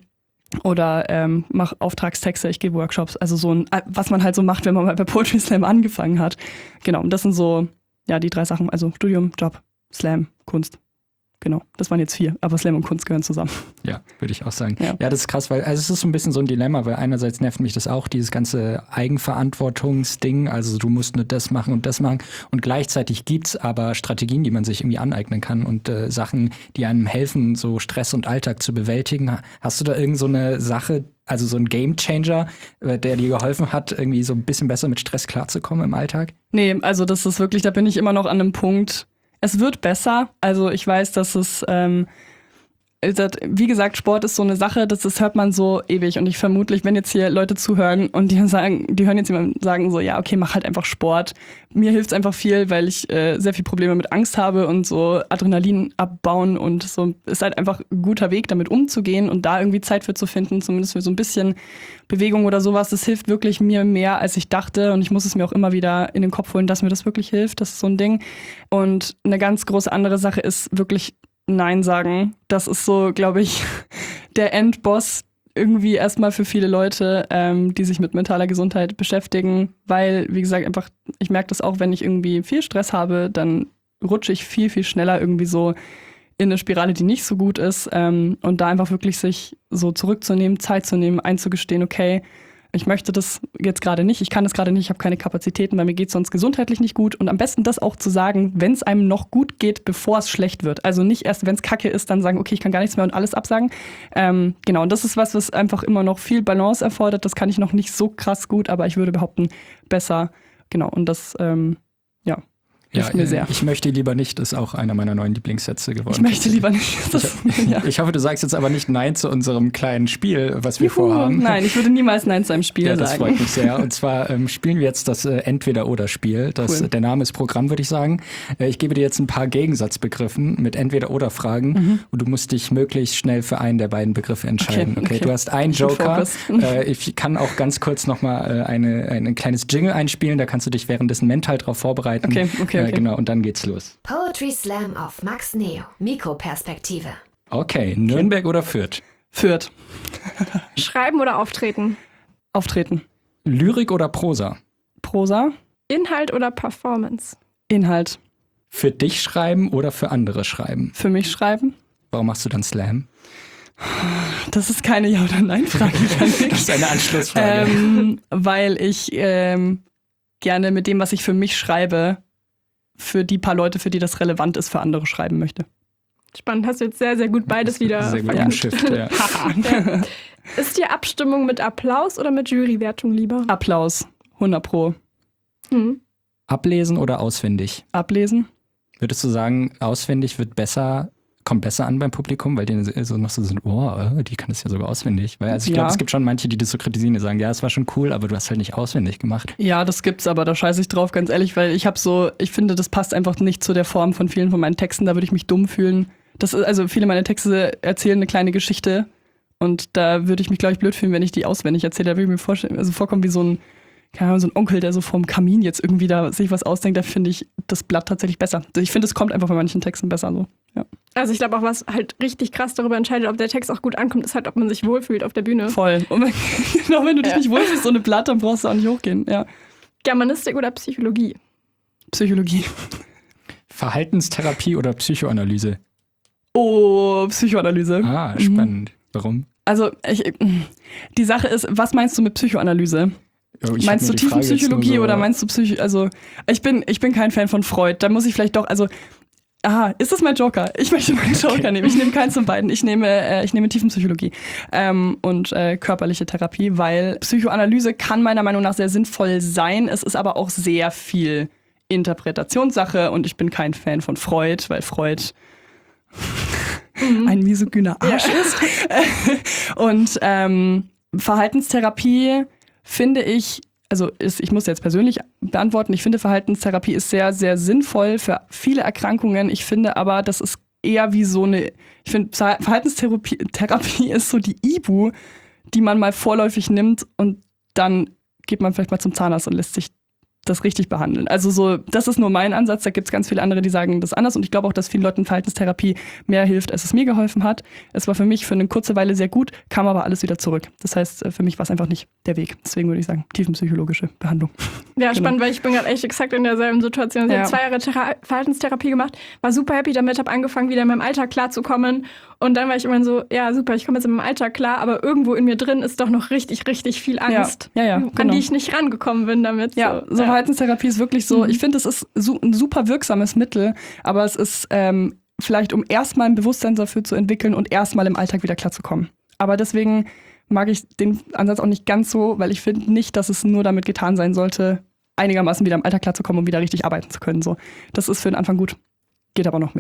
Oder mache Auftragstexte, ich gebe Workshops. Also so was man halt so macht, wenn man mal bei Poetry Slam angefangen hat. Genau, und das sind so die 3 Sachen. Also Studium, Job, Slam, Kunst. Genau, das waren jetzt 4, aber Slam und Kunst gehören zusammen. Ja, würde ich auch sagen. Ja, das ist krass, weil es ist so ein bisschen so ein Dilemma, weil einerseits nervt mich das auch, dieses ganze Eigenverantwortungsding, also du musst nur das machen und gleichzeitig gibt's aber Strategien, die man sich irgendwie aneignen kann und Sachen, die einem helfen, so Stress und Alltag zu bewältigen. Hast du da irgend so eine Sache, also so ein Gamechanger, der dir geholfen hat, irgendwie so ein bisschen besser mit Stress klarzukommen im Alltag? Nee, also das ist wirklich, da bin ich immer noch an einem Punkt. Es wird besser. Also ich weiß, dass es wie gesagt, Sport ist so eine Sache, das hört man so ewig. Und ich vermutlich, wenn jetzt hier Leute zuhören und die hören jetzt jemanden sagen so, ja, okay, mach halt einfach Sport. Mir hilft es einfach viel, weil ich sehr viel Probleme mit Angst habe und so Adrenalin abbauen und so ist halt einfach ein guter Weg, damit umzugehen und da irgendwie Zeit für zu finden, zumindest für so ein bisschen Bewegung oder sowas. Das hilft wirklich mir mehr, als ich dachte und ich muss es mir auch immer wieder in den Kopf holen, dass mir das wirklich hilft. Das ist so ein Ding. Und eine ganz große andere Sache ist wirklich Nein sagen. Das ist so, glaube ich, der Endboss irgendwie erstmal für viele Leute, die sich mit mentaler Gesundheit beschäftigen, weil, wie gesagt, einfach, ich merke das auch, wenn ich irgendwie viel Stress habe, dann rutsche ich viel, viel schneller irgendwie so in eine Spirale, die nicht so gut ist und da einfach wirklich sich so zurückzunehmen, Zeit zu nehmen, einzugestehen, okay, ich möchte das jetzt gerade nicht, ich kann das gerade nicht, ich habe keine Kapazitäten, weil mir geht es sonst gesundheitlich nicht gut. Und am besten das auch zu sagen, wenn es einem noch gut geht, bevor es schlecht wird. Also nicht erst, wenn es kacke ist, dann sagen, okay, ich kann gar nichts mehr und alles absagen. Genau, und das ist was einfach immer noch viel Balance erfordert. Das kann ich noch nicht so krass gut, aber ich würde behaupten, besser. Genau, und das, hilft mir sehr. Ich möchte lieber nicht, ist auch einer meiner neuen Lieblingssätze geworden. Ich möchte lieber nicht. Ich hoffe, du sagst jetzt aber nicht Nein zu unserem kleinen Spiel, was wir vorhaben. Nein, ich würde niemals Nein zu einem Spiel sagen. Das freut mich sehr. Und zwar spielen wir jetzt das Entweder-Oder-Spiel. Cool. Der Name ist Programm, würde ich sagen. Ich gebe dir jetzt ein paar Gegensatzbegriffen mit Entweder-Oder-Fragen und du musst dich möglichst schnell für einen der beiden Begriffe entscheiden. Okay. Du hast einen Joker. Ich kann auch ganz kurz nochmal ein kleines Jingle einspielen, da kannst du dich währenddessen mental drauf vorbereiten. Okay. Genau, und dann geht's los. Poetry Slam auf Max Neo. Mikroperspektive. Okay, Nürnberg oder Fürth? Fürth. Schreiben oder auftreten? Auftreten. Lyrik oder Prosa? Prosa. Inhalt oder Performance? Inhalt. Für dich schreiben oder für andere schreiben? Für mich schreiben. Warum machst du dann Slam? Das ist keine Ja- oder Nein-Frage. Das ist eine Anschlussfrage. Weil ich gerne mit dem, was ich für mich schreibe, für die paar Leute, für die das relevant ist, für andere schreiben möchte. Spannend, hast du jetzt sehr, sehr gut beides wieder Sehr gut verknüpft. umschifft, ja. Ja. Ist dir Abstimmung mit Applaus oder mit Jurywertung lieber? Applaus, 100%. Ablesen oder auswendig? Ablesen. Würdest du sagen, auswendig kommt besser an beim Publikum, weil die so noch so sind, die kann das ja sogar auswendig. Weil ich glaube, es gibt schon manche, die das so kritisieren, die sagen, ja, es war schon cool, aber du hast halt nicht auswendig gemacht. Ja, das gibt's, aber da scheiße ich drauf, ganz ehrlich, weil ich finde, das passt einfach nicht zu der Form von vielen von meinen Texten, da würde ich mich dumm fühlen. Also viele meiner Texte erzählen eine kleine Geschichte und da würde ich mich, glaube ich, blöd fühlen, wenn ich die auswendig erzähle. Da würde ich mir vorkommen wie so ein Onkel, der so vorm Kamin jetzt irgendwie da sich was ausdenkt, da finde ich das Blatt tatsächlich besser. Ich finde, es kommt einfach bei manchen Texten besser so. Ja. Also ich glaube auch, was halt richtig krass darüber entscheidet, ob der Text auch gut ankommt, ist halt, ob man sich wohlfühlt auf der Bühne. Voll. Und wenn du dich nicht wohlfühlst, so eine Blatt, dann brauchst du auch nicht hochgehen. Ja. Germanistik oder Psychologie? Psychologie. Verhaltenstherapie oder Psychoanalyse? Oh, Psychoanalyse. Ah, spannend. Warum? Also, die Sache ist, was meinst du mit Psychoanalyse? Meinst du Tiefenpsychologie oder meinst du Also, ich bin kein Fan von Freud. Da muss ich vielleicht doch, ist das mein Joker? Ich möchte meinen Joker nehmen. Ich nehme keins von beiden. Ich nehme Tiefenpsychologie und körperliche Therapie, weil Psychoanalyse kann meiner Meinung nach sehr sinnvoll sein. Es ist aber auch sehr viel Interpretationssache und ich bin kein Fan von Freud, weil Freud ein misogyner Arsch ist. Und Verhaltenstherapie finde ich, ich muss jetzt persönlich beantworten, ich finde Verhaltenstherapie ist sehr, sehr sinnvoll für viele Erkrankungen. Ich finde aber, das ist eher wie ich finde Verhaltenstherapie ist so die Ibu, die man mal vorläufig nimmt und dann geht man vielleicht mal zum Zahnarzt und lässt sich das richtig behandeln. Also das ist nur mein Ansatz, da gibt es ganz viele andere, die sagen das anders und ich glaube auch, dass vielen Leuten Verhaltenstherapie mehr hilft, als es mir geholfen hat. Es war für mich für eine kurze Weile sehr gut, kam aber alles wieder zurück. Das heißt, für mich war es einfach nicht der Weg. Deswegen würde ich sagen, tiefenpsychologische Behandlung. Ja, spannend, weil ich bin gerade echt exakt in derselben Situation. Ich habe 2 Jahre Verhaltenstherapie gemacht, war super happy damit, habe angefangen, wieder in meinem Alltag klarzukommen und dann war ich immer so, ja super, ich komme jetzt in meinem Alltag klar, aber irgendwo in mir drin ist doch noch richtig, richtig viel Angst, an die ich nicht rangekommen bin damit. Ja, Verhaltenstherapie ist wirklich so, ich finde, es ist ein super wirksames Mittel, aber es ist vielleicht, um erstmal ein Bewusstsein dafür zu entwickeln und erstmal im Alltag wieder klarzukommen. Aber deswegen mag ich den Ansatz auch nicht ganz so, weil ich finde nicht, dass es nur damit getan sein sollte, einigermaßen wieder im Alltag klarzukommen und wieder richtig arbeiten zu können. So. Das ist für den Anfang gut, geht aber noch mehr.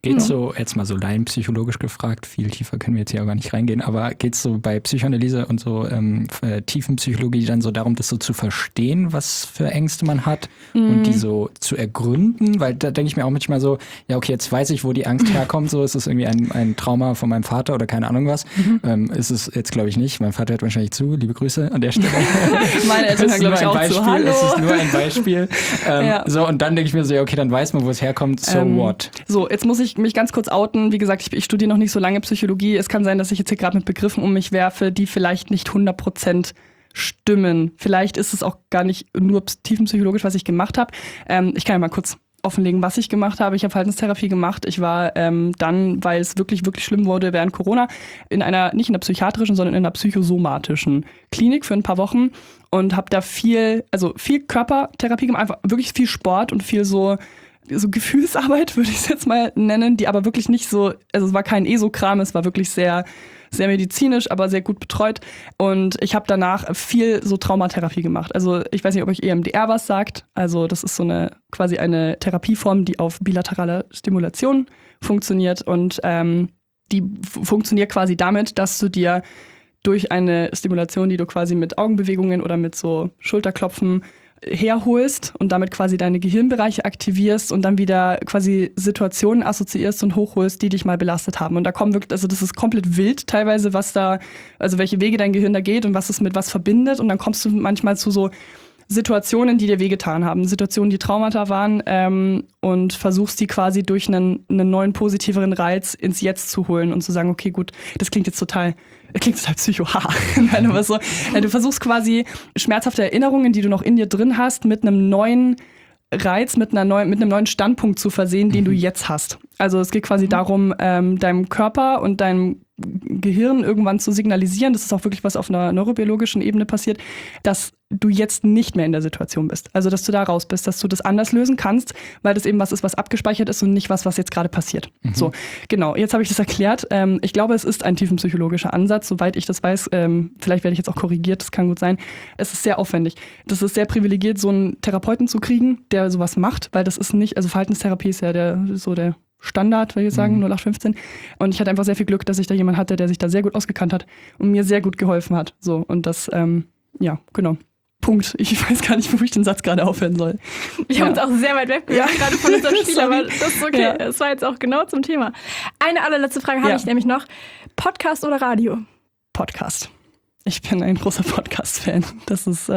Geht so, jetzt mal so laienpsychologisch gefragt, viel tiefer können wir jetzt hier auch gar nicht reingehen, aber geht es so bei Psychoanalyse und so Tiefenpsychologie dann so darum, das so zu verstehen, was für Ängste man hat und die so zu ergründen? Weil da denke ich mir auch manchmal so, ja okay, jetzt weiß ich, wo die Angst herkommt, so ist es irgendwie ein Trauma von meinem Vater oder keine Ahnung was. Ist es jetzt glaube ich nicht, mein Vater hört wahrscheinlich zu, liebe Grüße an der Stelle. Meine Eltern hören glaube ich auch zu, hallo. Es ist nur ein Beispiel. So, und dann denke ich mir so, ja okay, dann weiß man, wo es herkommt, so what? So, jetzt muss ich mich ganz kurz outen. Wie gesagt, ich studiere noch nicht so lange Psychologie. Es kann sein, dass ich jetzt hier gerade mit Begriffen um mich werfe, die vielleicht nicht 100% stimmen. Vielleicht ist es auch gar nicht nur tiefenpsychologisch, was ich gemacht habe. Ich kann ja mal kurz offenlegen, was ich gemacht habe. Ich habe Verhaltenstherapie gemacht. Ich war dann, weil es wirklich, wirklich schlimm wurde während Corona, nicht in einer psychiatrischen, sondern in einer psychosomatischen Klinik für ein paar Wochen und habe da viel Körpertherapie gemacht, einfach wirklich viel Sport und viel so Gefühlsarbeit, würde ich es jetzt mal nennen, die aber wirklich nicht so, also es war kein ESO-Kram, es war wirklich sehr, sehr medizinisch, aber sehr gut betreut. Und ich habe danach viel so Traumatherapie gemacht. Also ich weiß nicht, ob euch EMDR was sagt. Also das ist so quasi eine Therapieform, die auf bilateraler Stimulation funktioniert. Und die funktioniert quasi damit, dass du dir durch eine Stimulation, die du quasi mit Augenbewegungen oder mit so Schulterklopfen herholst und damit quasi deine Gehirnbereiche aktivierst und dann wieder quasi Situationen assoziierst und hochholst, die dich mal belastet haben. Und da kommen wirklich, also das ist komplett wild teilweise, also welche Wege dein Gehirn da geht und was es mit was verbindet. Und dann kommst du manchmal zu so Situationen, die dir wehgetan haben, Situationen, die Traumata waren und versuchst die quasi durch einen neuen, positiveren Reiz ins Jetzt zu holen und zu sagen, okay, gut, das klingt total psycho, haha. Nein, aber so, du versuchst quasi schmerzhafte Erinnerungen, die du noch in dir drin hast, mit einem neuen Reiz, mit einem neuen Standpunkt zu versehen, den du jetzt hast. Also es geht quasi darum, deinem Körper und deinem Gehirn irgendwann zu signalisieren, das ist auch wirklich was auf einer neurobiologischen Ebene passiert, dass du jetzt nicht mehr in der Situation bist. Also dass du da raus bist, dass du das anders lösen kannst, weil das eben was ist, was abgespeichert ist und nicht was jetzt gerade passiert. So, genau, jetzt habe ich das erklärt. Ich glaube, es ist ein tiefenpsychologischer Ansatz, soweit ich das weiß. Vielleicht werde ich jetzt auch korrigiert, das kann gut sein. Es ist sehr aufwendig. Das ist sehr privilegiert, so einen Therapeuten zu kriegen, der sowas macht, weil das ist nicht, also Verhaltenstherapie ist ja der Standard, würde ich sagen, 0815. Und ich hatte einfach sehr viel Glück, dass ich da jemanden hatte, der sich da sehr gut ausgekannt hat und mir sehr gut geholfen hat. So, und das, ja, genau. Punkt. Ich weiß gar nicht, wo ich den Satz gerade aufhören soll. Wir haben uns auch sehr weit weg gerade von unserem Spiel, aber das ist okay. Es war jetzt auch genau zum Thema. Eine allerletzte Frage habe ich nämlich noch. Podcast oder Radio? Podcast. Ich bin ein großer Podcast-Fan. Das ist,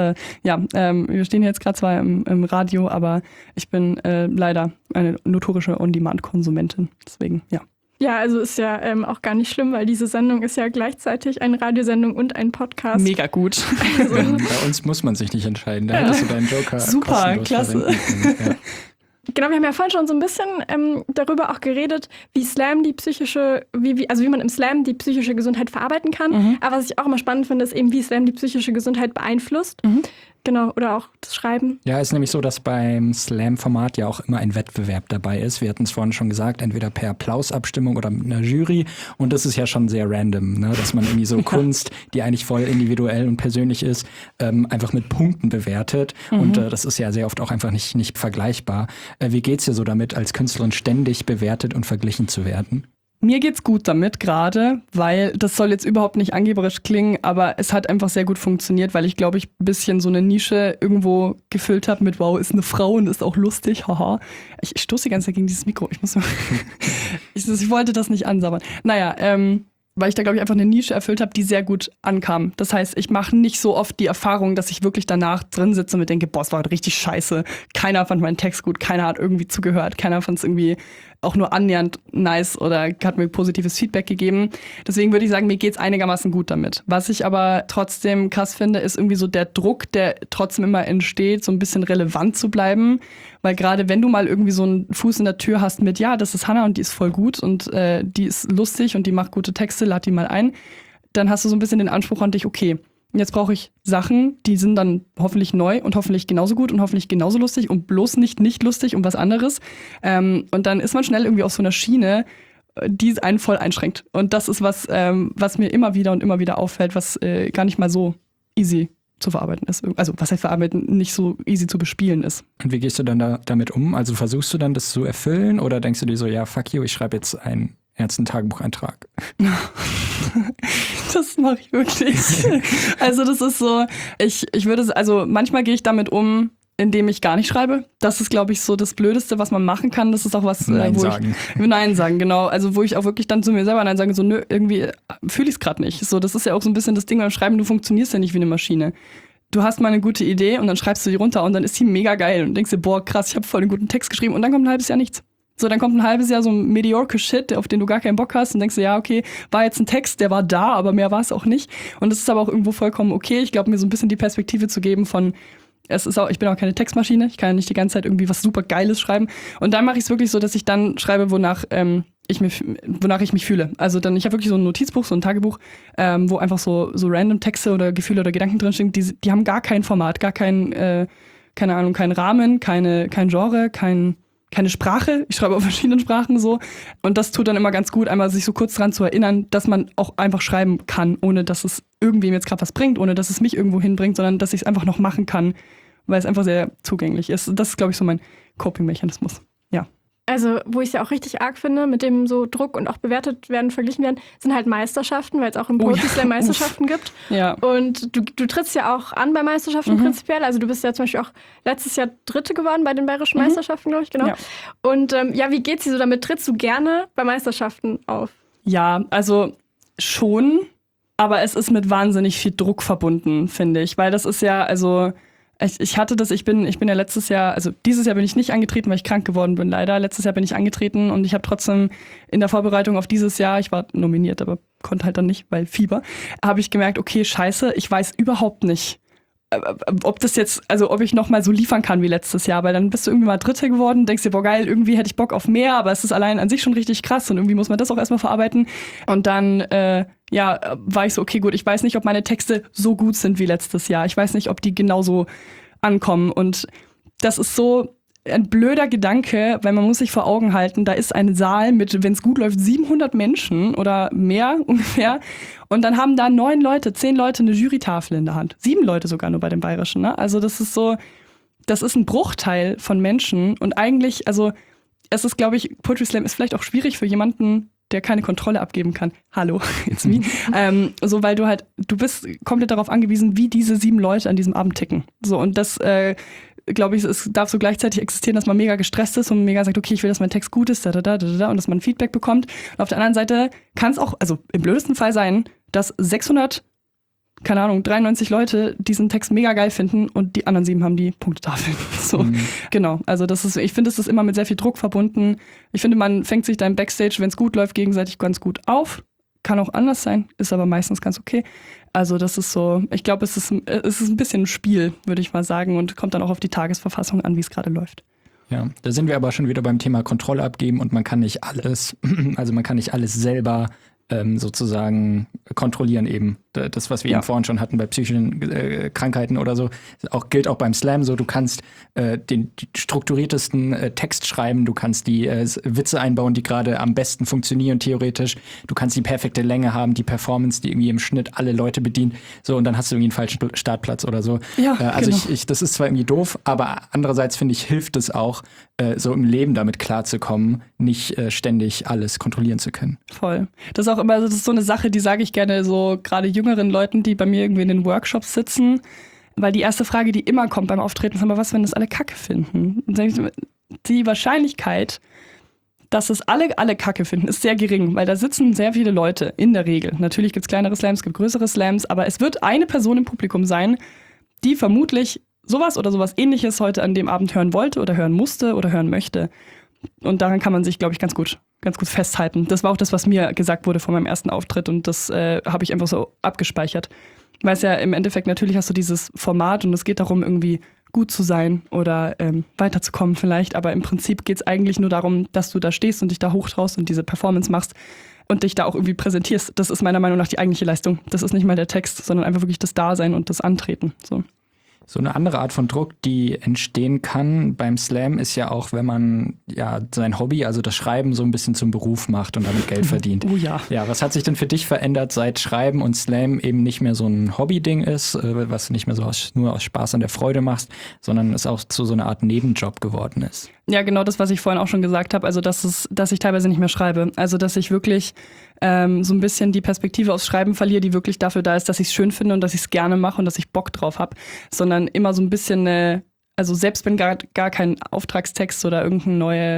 wir stehen jetzt gerade zwar im Radio, aber ich bin leider eine notorische On-Demand-Konsumentin. Deswegen, ja. Ja, also ist ja auch gar nicht schlimm, weil diese Sendung ist ja gleichzeitig eine Radiosendung und ein Podcast. Mega gut. Also. Bei uns muss man sich nicht entscheiden. Da hättest du deinen Joker super, klasse. Ja. Genau, wir haben ja vorhin schon so ein bisschen darüber auch geredet, wie Slam wie man im Slam die psychische Gesundheit verarbeiten kann. Aber was ich auch immer spannend finde, ist eben, wie Slam die psychische Gesundheit beeinflusst. Genau, oder auch das Schreiben. Ja, ist nämlich so, dass beim Slam-Format ja auch immer ein Wettbewerb dabei ist. Wir hatten es vorhin schon gesagt, entweder per Applausabstimmung oder mit einer Jury. Und das ist ja schon sehr random, ne? Dass man irgendwie so Kunst, die eigentlich voll individuell und persönlich ist, einfach mit Punkten bewertet. Und das ist ja sehr oft auch einfach nicht vergleichbar. Wie geht's dir so damit, als Künstlerin ständig bewertet und verglichen zu werden? Mir geht's gut damit gerade, weil das soll jetzt überhaupt nicht angeberisch klingen, aber es hat einfach sehr gut funktioniert, weil ich glaube, ich ein bisschen so eine Nische irgendwo gefüllt habe mit wow, ist eine Frau und ist auch lustig, haha. Ich stoße die ganze Zeit gegen dieses Mikro. Ich wollte das nicht ansabbern. Naja, weil ich da, glaube ich, einfach eine Nische erfüllt habe, die sehr gut ankam. Das heißt, ich mache nicht so oft die Erfahrung, dass ich wirklich danach drin sitze und mir denke, boah, es war richtig scheiße. Keiner fand meinen Text gut, keiner hat irgendwie zugehört, keiner fand es irgendwie auch nur annähernd nice oder hat mir positives Feedback gegeben. Deswegen würde ich sagen, mir geht's einigermaßen gut damit. Was ich aber trotzdem krass finde, ist irgendwie so der Druck, der trotzdem immer entsteht, so ein bisschen relevant zu bleiben. Weil gerade wenn du mal irgendwie so einen Fuß in der Tür hast mit, ja, das ist Hannah und die ist voll gut und die ist lustig und die macht gute Texte, lad die mal ein, dann hast du so ein bisschen den Anspruch an dich, okay, jetzt brauche ich Sachen, die sind dann hoffentlich neu und hoffentlich genauso gut und hoffentlich genauso lustig und bloß nicht lustig und was anderes. Und dann ist man schnell irgendwie auf so einer Schiene, die einen voll einschränkt. Und das ist was mir immer wieder auffällt, was gar nicht mal so easy zu verarbeiten ist. Also was heißt verarbeiten, nicht so easy zu bespielen ist. Und wie gehst du dann damit um? Also versuchst du dann das zu erfüllen oder denkst du dir so, ja, fuck you, ich schreibe jetzt einen ernsten Tagebucheintrag? Das mache ich wirklich. Also das ist so, ich würde, also manchmal gehe ich damit um, indem ich gar nicht schreibe. Das ist, glaube ich, so das Blödeste, was man machen kann. Das ist auch was, Nein wo sagen. ich Nein sagen, genau. Also wo ich auch wirklich dann zu mir selber Nein sage, so nö, irgendwie fühle ich es gerade nicht. So, das ist ja auch so ein bisschen das Ding beim Schreiben, du funktionierst ja nicht wie eine Maschine. Du hast mal eine gute Idee und dann schreibst du die runter und dann ist die mega geil und denkst dir, boah, krass, ich habe voll einen guten Text geschrieben und dann kommt ein halbes Jahr nichts. So, dann kommt ein halbes Jahr so ein mediocre Shit, auf den du gar keinen Bock hast und denkst dir, ja, okay, war jetzt ein Text, der war da, aber mehr war es auch nicht. Und das ist aber auch irgendwo vollkommen okay. Ich glaube, mir so ein bisschen die Perspektive zu geben von, ich bin auch keine Textmaschine, ich kann ja nicht die ganze Zeit irgendwie was super Geiles schreiben. Und dann mache ich es wirklich so, dass ich dann schreibe, wonach ich mich fühle. Also dann, ich habe wirklich so ein Notizbuch, so ein Tagebuch, wo einfach so random Texte oder Gefühle oder Gedanken drinstehen, die haben gar kein Format, gar kein, keine Ahnung, kein Rahmen, kein Genre, keine Sprache. Ich schreibe auf verschiedenen Sprachen so. Und das tut dann immer ganz gut, einmal sich so kurz dran zu erinnern, dass man auch einfach schreiben kann, ohne dass es irgendwem jetzt gerade was bringt, ohne dass es mich irgendwo hinbringt, sondern dass ich es einfach noch machen kann, weil es einfach sehr zugänglich ist. Das ist, glaube ich, so mein Coping-Mechanismus. Ja. Also, wo ich es ja auch richtig arg finde, mit dem so Druck und auch bewertet werden, verglichen werden, sind halt Meisterschaften, weil es auch im Poetry Slam Meisterschaften gibt. Ja. Und du trittst ja auch an bei Meisterschaften prinzipiell. Also du bist ja zum Beispiel auch letztes Jahr Dritte geworden bei den Bayerischen Meisterschaften, glaube ich, genau. Ja. Und wie geht's dir so damit? Trittst du gerne bei Meisterschaften auf? Ja, also schon, aber es ist mit wahnsinnig viel Druck verbunden, finde ich. Weil das ist ja, also ich hatte das, ich bin ja letztes Jahr, also dieses Jahr bin ich nicht angetreten, weil ich krank geworden bin, leider. Letztes Jahr bin ich angetreten und ich habe trotzdem in der Vorbereitung auf dieses Jahr, ich war nominiert, aber konnte halt dann nicht, weil Fieber, habe ich gemerkt, okay, scheiße, ich weiß überhaupt nicht, ob das jetzt, also ob ich nochmal so liefern kann wie letztes Jahr, weil dann bist du irgendwie mal Dritte geworden, denkst dir, boah geil, irgendwie hätte ich Bock auf mehr, aber es ist allein an sich schon richtig krass und irgendwie muss man das auch erstmal verarbeiten. Und dann, war ich so, okay, gut, ich weiß nicht, ob meine Texte so gut sind wie letztes Jahr. Ich weiß nicht, ob die genauso ankommen. Und das ist so ein blöder Gedanke, weil man muss sich vor Augen halten, da ist ein Saal mit, wenn es gut läuft, 700 Menschen oder mehr ungefähr. Und dann haben da 9 Leute, 10 Leute eine Jurytafel in der Hand. 7 Leute sogar nur bei den Bayerischen. Ne? Also das ist so, das ist ein Bruchteil von Menschen. Und eigentlich, also es ist, glaube ich, Poetry Slam ist vielleicht auch schwierig für jemanden, der keine Kontrolle abgeben kann. Hallo, it's me. So, weil du bist komplett darauf angewiesen, wie diese 7 Leute an diesem Abend ticken. So, und das, glaube ich, es darf so gleichzeitig existieren, dass man mega gestresst ist und mega sagt, okay, ich will, dass mein Text gut ist, und dass man Feedback bekommt. Und auf der anderen Seite kann es auch, also im blödesten Fall sein, dass 93 Leute diesen Text mega geil finden und die anderen 7 haben die Punktetafel. So, genau. Also ich finde, es ist immer mit sehr viel Druck verbunden. Ich finde, man fängt sich da im Backstage, wenn es gut läuft, gegenseitig ganz gut auf. Kann auch anders sein, ist aber meistens ganz okay. Also das ist so, ich glaube, es ist ein bisschen ein Spiel, würde ich mal sagen, und kommt dann auch auf die Tagesverfassung an, wie es gerade läuft. Ja, da sind wir aber schon wieder beim Thema Kontrolle abgeben und man kann nicht alles selber sozusagen kontrollieren eben. Das, was wir eben vorhin schon hatten bei psychischen Krankheiten oder so, gilt auch beim Slam so. Du kannst den strukturiertesten Text schreiben, du kannst die Witze einbauen, die gerade am besten funktionieren theoretisch. Du kannst die perfekte Länge haben, die Performance, die irgendwie im Schnitt alle Leute bedient. So, und dann hast du irgendwie einen falschen Startplatz oder so. Ja, also genau. Das ist zwar irgendwie doof, aber andererseits finde ich, hilft es auch, so im Leben damit klarzukommen, nicht ständig alles kontrollieren zu können. Voll. Das ist auch immer, das ist so eine Sache, die sage ich gerne so gerade jüngeren Leuten, die bei mir irgendwie in den Workshops sitzen, weil die erste Frage, die immer kommt beim Auftreten, ist immer, was, wenn das alle Kacke finden? Und die Wahrscheinlichkeit, dass es alle Kacke finden, ist sehr gering, weil da sitzen sehr viele Leute, in der Regel. Natürlich gibt es kleinere Slams, es gibt größere Slams, aber es wird eine Person im Publikum sein, die vermutlich sowas oder sowas Ähnliches heute an dem Abend hören wollte oder hören musste oder hören möchte. Und daran kann man sich, glaube ich, ganz gut festhalten. Das war auch das, was mir gesagt wurde vor meinem ersten Auftritt und das habe ich einfach so abgespeichert. Weil es ja im Endeffekt, natürlich hast du dieses Format und es geht darum, irgendwie gut zu sein oder weiterzukommen vielleicht, aber im Prinzip geht es eigentlich nur darum, dass du da stehst und dich da hochtraust und diese Performance machst und dich da auch irgendwie präsentierst. Das ist meiner Meinung nach die eigentliche Leistung. Das ist nicht mal der Text, sondern einfach wirklich das Dasein und das Antreten. So. So eine andere Art von Druck, die entstehen kann beim Slam, ist ja auch, wenn man ja sein Hobby, also das Schreiben, so ein bisschen zum Beruf macht und damit Geld verdient. Oh ja. Ja, was hat sich denn für dich verändert, seit Schreiben und Slam eben nicht mehr so ein Hobby-Ding ist, was du nicht mehr so nur aus Spaß und der Freude machst, sondern es auch zu so einer Art Nebenjob geworden ist? Ja, genau das, was ich vorhin auch schon gesagt habe. Also, dass ich teilweise nicht mehr schreibe. Also, dass ich wirklich so ein bisschen die Perspektive aufs Schreiben verliere, die wirklich dafür da ist, dass ich es schön finde und dass ich es gerne mache und dass ich Bock drauf habe. Sondern immer so ein bisschen also selbst wenn gar kein Auftragstext oder irgendein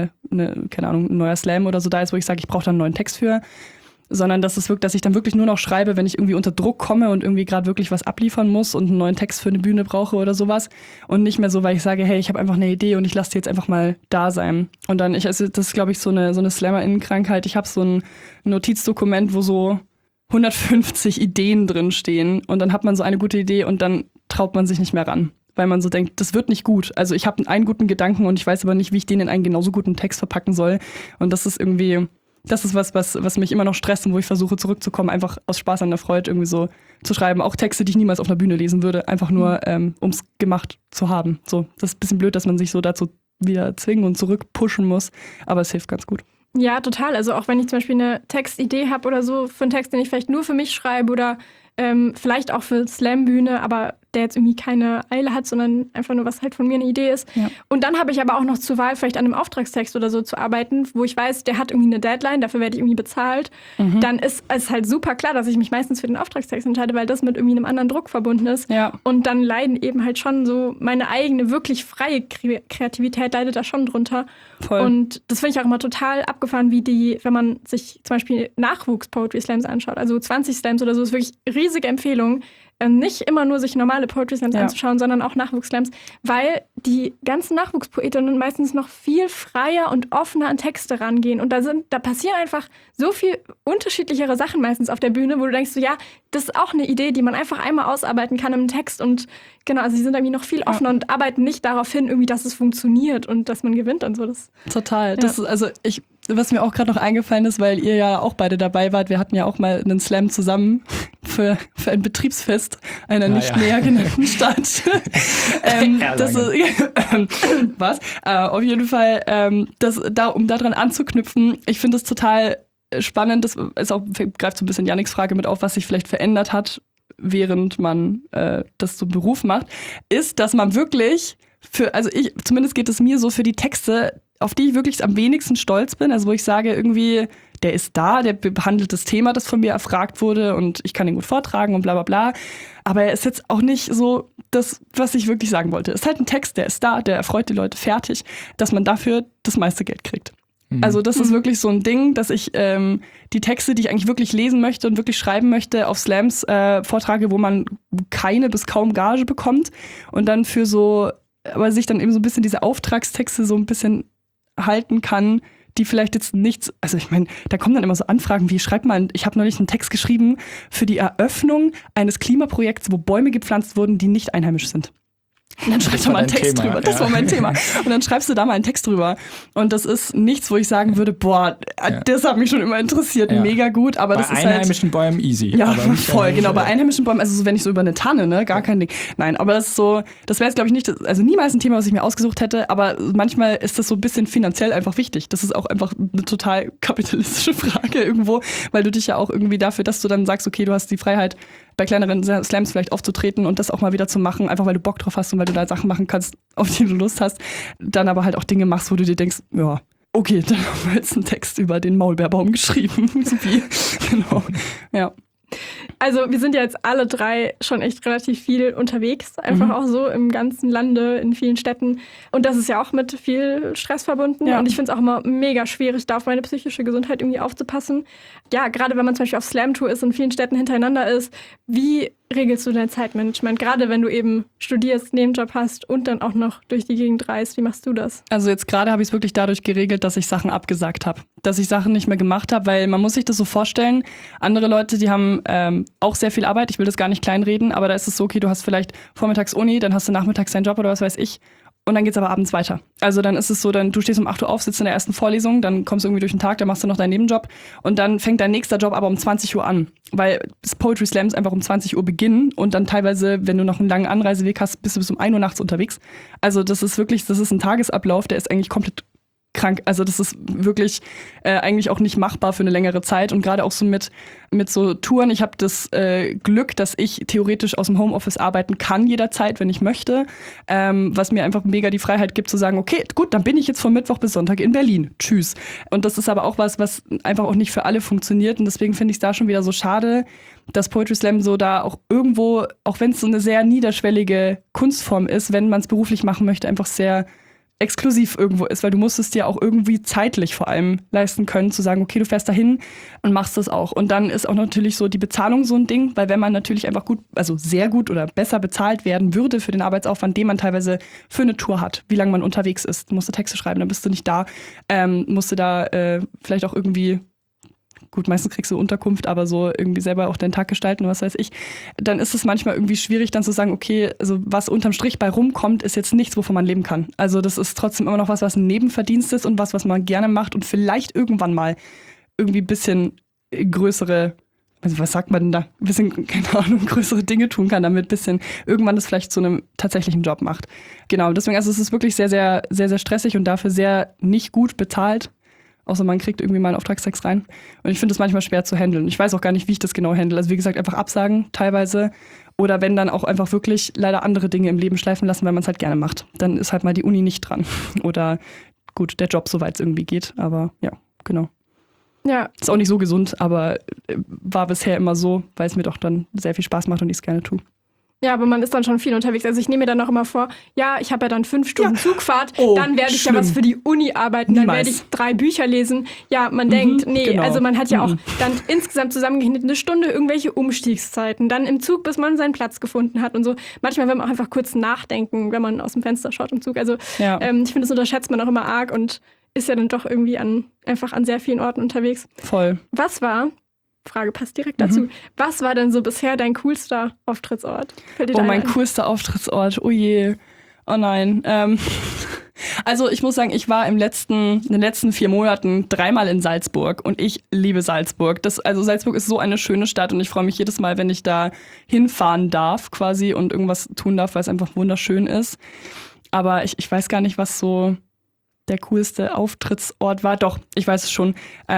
neuer Slam oder so da ist, wo ich sage, ich brauche da einen neuen Text für, sondern dass ich dann wirklich nur noch schreibe, wenn ich irgendwie unter Druck komme und irgendwie gerade wirklich was abliefern muss und einen neuen Text für eine Bühne brauche oder sowas und nicht mehr so, weil ich sage, hey, ich habe einfach eine Idee und ich lasse die jetzt einfach mal da sein. Und dann, das ist, glaube ich, so eine Slammer-Innenkrankheit. Ich habe so ein Notizdokument, wo so 150 Ideen drin stehen und dann hat man so eine gute Idee und dann traut man sich nicht mehr ran, weil man so denkt, das wird nicht gut. Also ich habe einen guten Gedanken und ich weiß aber nicht, wie ich den in einen genauso guten Text verpacken soll. Und das ist irgendwie... Das ist was mich immer noch stresst und wo ich versuche zurückzukommen, einfach aus Spaß an der Freude irgendwie so zu schreiben. Auch Texte, die ich niemals auf einer Bühne lesen würde, einfach nur, um es gemacht zu haben. So, das ist ein bisschen blöd, dass man sich so dazu wieder zwingen und zurückpushen muss, aber es hilft ganz gut. Ja, total. Also auch wenn ich zum Beispiel eine Textidee habe oder so für einen Text, den ich vielleicht nur für mich schreibe oder vielleicht auch für Slam-Bühne, aber der jetzt irgendwie keine Eile hat, sondern einfach nur, was halt von mir eine Idee ist. Ja. Und dann habe ich aber auch noch zur Wahl, vielleicht an einem Auftragstext oder so zu arbeiten, wo ich weiß, der hat irgendwie eine Deadline, dafür werde ich irgendwie bezahlt. Dann ist es halt super klar, dass ich mich meistens für den Auftragstext entscheide, weil das mit irgendwie einem anderen Druck verbunden ist. Ja. Und dann leiden eben halt schon so meine eigene, wirklich freie Kreativität leidet da schon drunter. Voll. Und das finde ich auch immer total abgefahren, wenn man sich zum Beispiel Nachwuchs-Poetry-Slams anschaut, also 20 Slams oder so, ist wirklich riesige Empfehlung. Nicht immer nur sich normale Poetry Slams anzuschauen, sondern auch Nachwuchs-Slams, weil die ganzen Nachwuchspoetinnen meistens noch viel freier und offener an Texte rangehen. Und da passieren einfach so viel unterschiedlichere Sachen meistens auf der Bühne, wo du denkst, so, ja, das ist auch eine Idee, die man einfach einmal ausarbeiten kann im Text. Und genau, also die sind irgendwie noch viel offener und arbeiten nicht darauf hin, irgendwie, dass es funktioniert und dass man gewinnt und so. Total. Ja. Das ist, also was mir auch gerade noch eingefallen ist, weil ihr ja auch beide dabei wart, wir hatten ja auch mal einen Slam zusammen für ein Betriebsfest einer nicht näher genannten Stadt. Auf jeden Fall, um daran anzuknüpfen, ich finde es total spannend, das ist auch, greift so ein bisschen Yannicks Frage mit auf, was sich vielleicht verändert hat, während man das zum Beruf macht, ist, dass man wirklich zumindest geht es mir so, für die Texte, auf die ich wirklich am wenigsten stolz bin, also wo ich sage, irgendwie, der ist da, der behandelt das Thema, das von mir erfragt wurde und ich kann ihn gut vortragen und bla bla bla. Aber er ist jetzt auch nicht so das, was ich wirklich sagen wollte. Es ist halt ein Text, der ist da, der erfreut die Leute fertig, dass man dafür das meiste Geld kriegt. Also das ist wirklich so ein Ding, dass ich die Texte, die ich eigentlich wirklich lesen möchte und wirklich schreiben möchte, auf Slams vortrage, wo man keine bis kaum Gage bekommt und dann aber sich dann eben so ein bisschen diese Auftragstexte so ein bisschen halten kann, die vielleicht jetzt nichts, also ich meine, da kommen dann immer so Anfragen wie, ich habe neulich einen Text geschrieben für die Eröffnung eines Klimaprojekts, wo Bäume gepflanzt wurden, die nicht einheimisch sind. Und dann schreibst du mal einen Text drüber. Das war mein Thema. Und dann schreibst du da mal einen Text drüber. Und das ist nichts, wo ich sagen würde, boah, das hat mich schon immer interessiert, mega gut. Aber das ist halt... Bei einheimischen Bäumen easy. Ja, voll, genau. Bei einheimischen Bäumen, also so, wenn ich so über eine Tanne, ne, gar kein Ding. Nein, aber das ist so, das wäre jetzt, glaube ich, nicht, also niemals ein Thema, was ich mir ausgesucht hätte, aber manchmal ist das so ein bisschen finanziell einfach wichtig. Das ist auch einfach eine total kapitalistische Frage irgendwo, weil du dich ja auch irgendwie dafür, dass du dann sagst, okay, du hast die Freiheit, bei kleineren Slams vielleicht aufzutreten und das auch mal wieder zu machen, einfach weil du Bock drauf hast und weil du da Sachen machen kannst, auf die du Lust hast, dann aber halt auch Dinge machst, wo du dir denkst, ja, okay, dann haben wir jetzt einen Text über den Maulbeerbaum geschrieben. Genau, ja. Also wir sind ja jetzt alle drei schon echt relativ viel unterwegs, einfach auch so im ganzen Lande, in vielen Städten. Und das ist ja auch mit viel Stress verbunden. Ja. Und ich finde es auch immer mega schwierig, da auf meine psychische Gesundheit irgendwie aufzupassen. Ja, gerade wenn man zum Beispiel auf Slam-Tour ist und in vielen Städten hintereinander ist, wie regelst du dein Zeitmanagement? Gerade wenn du eben studierst, Nebenjob hast und dann auch noch durch die Gegend reist. Wie machst du das? Also jetzt gerade habe ich es wirklich dadurch geregelt, dass ich Sachen abgesagt habe. Dass ich Sachen nicht mehr gemacht habe, weil man muss sich das so vorstellen, andere Leute, die haben auch sehr viel Arbeit, ich will das gar nicht kleinreden, aber da ist es so, okay, du hast vielleicht vormittags Uni, dann hast du nachmittags deinen Job oder was weiß ich Und dann geht's aber abends weiter. Also dann ist es so, du stehst um 8 Uhr auf, sitzt in der ersten Vorlesung, dann kommst du irgendwie durch den Tag, dann machst du noch deinen Nebenjob und dann fängt dein nächster Job aber um 20 Uhr an, weil Poetry Slams einfach um 20 Uhr beginnen und dann teilweise, wenn du noch einen langen Anreiseweg hast, bist du bis um 1 Uhr nachts unterwegs. Also das ist ein Tagesablauf, der ist eigentlich komplett krank. Also das ist wirklich eigentlich auch nicht machbar für eine längere Zeit und gerade auch so mit so Touren. Ich habe das Glück, dass ich theoretisch aus dem Homeoffice arbeiten kann jederzeit, wenn ich möchte, was mir einfach mega die Freiheit gibt zu sagen, okay, gut, dann bin ich jetzt von Mittwoch bis Sonntag in Berlin. Tschüss. Und das ist aber auch was einfach auch nicht für alle funktioniert und deswegen finde ich es da schon wieder so schade, dass Poetry Slam so da auch irgendwo, auch wenn es so eine sehr niederschwellige Kunstform ist, wenn man es beruflich machen möchte, einfach sehr exklusiv irgendwo ist, weil du musst es dir auch irgendwie zeitlich vor allem leisten können, zu sagen, okay, du fährst dahin und machst das auch. Und dann ist auch natürlich so die Bezahlung so ein Ding, weil wenn man natürlich einfach sehr gut oder besser bezahlt werden würde für den Arbeitsaufwand, den man teilweise für eine Tour hat, wie lange man unterwegs ist, musst du Texte schreiben, dann bist du nicht da, musst du da vielleicht auch irgendwie gut, meistens kriegst du Unterkunft, aber so irgendwie selber auch deinen Tag gestalten, was weiß ich, dann ist es manchmal irgendwie schwierig, dann zu sagen, okay, also was unterm Strich bei rumkommt, ist jetzt nichts, wovon man leben kann. Also das ist trotzdem immer noch was ein Nebenverdienst ist und was man gerne macht und vielleicht irgendwann mal irgendwie ein bisschen größere, also was sagt man denn da? Ein bisschen, keine Ahnung, größere Dinge tun kann, damit ein bisschen irgendwann das vielleicht zu einem tatsächlichen Job macht. Genau, deswegen, also es ist wirklich sehr, sehr, sehr, sehr stressig und dafür sehr nicht gut bezahlt. Außer man kriegt irgendwie mal einen Auftragstext rein. Und ich finde es manchmal schwer zu handeln. Ich weiß auch gar nicht, wie ich das genau handle. Also wie gesagt, einfach absagen teilweise. Oder wenn dann auch einfach wirklich leider andere Dinge im Leben schleifen lassen, weil man es halt gerne macht. Dann ist halt mal die Uni nicht dran. Oder gut, der Job, soweit es irgendwie geht. Aber ja, genau. Ja. Ist auch nicht so gesund, aber war bisher immer so, weil es mir doch dann sehr viel Spaß macht und ich es gerne tue. Ja, aber man ist dann schon viel unterwegs. Also ich nehme mir dann auch immer vor, ja, ich habe ja dann 5 Stunden Zugfahrt, dann werde ich ja was für die Uni arbeiten, dann werde ich 3 Bücher lesen. Ja, man denkt, nee, genau. Also man hat ja auch dann insgesamt zusammengerechnet eine Stunde irgendwelche Umstiegszeiten, dann im Zug, bis man seinen Platz gefunden hat und so. Manchmal will man auch einfach kurz nachdenken, wenn man aus dem Fenster schaut im Zug. Also ich finde, das unterschätzt man auch immer arg und ist ja dann doch irgendwie einfach an sehr vielen Orten unterwegs. Voll. Frage passt direkt dazu. Was war denn so bisher dein coolster Auftrittsort? Mein coolster Auftrittsort. Oh je. Oh nein. Also ich muss sagen, ich war in den letzten 4 Monaten 3-mal in Salzburg und ich liebe Salzburg. Salzburg ist so eine schöne Stadt und ich freue mich jedes Mal, wenn ich da hinfahren darf quasi und irgendwas tun darf, weil es einfach wunderschön ist. Aber ich weiß gar nicht, was so der coolste Auftrittsort war. Doch, ich weiß es schon.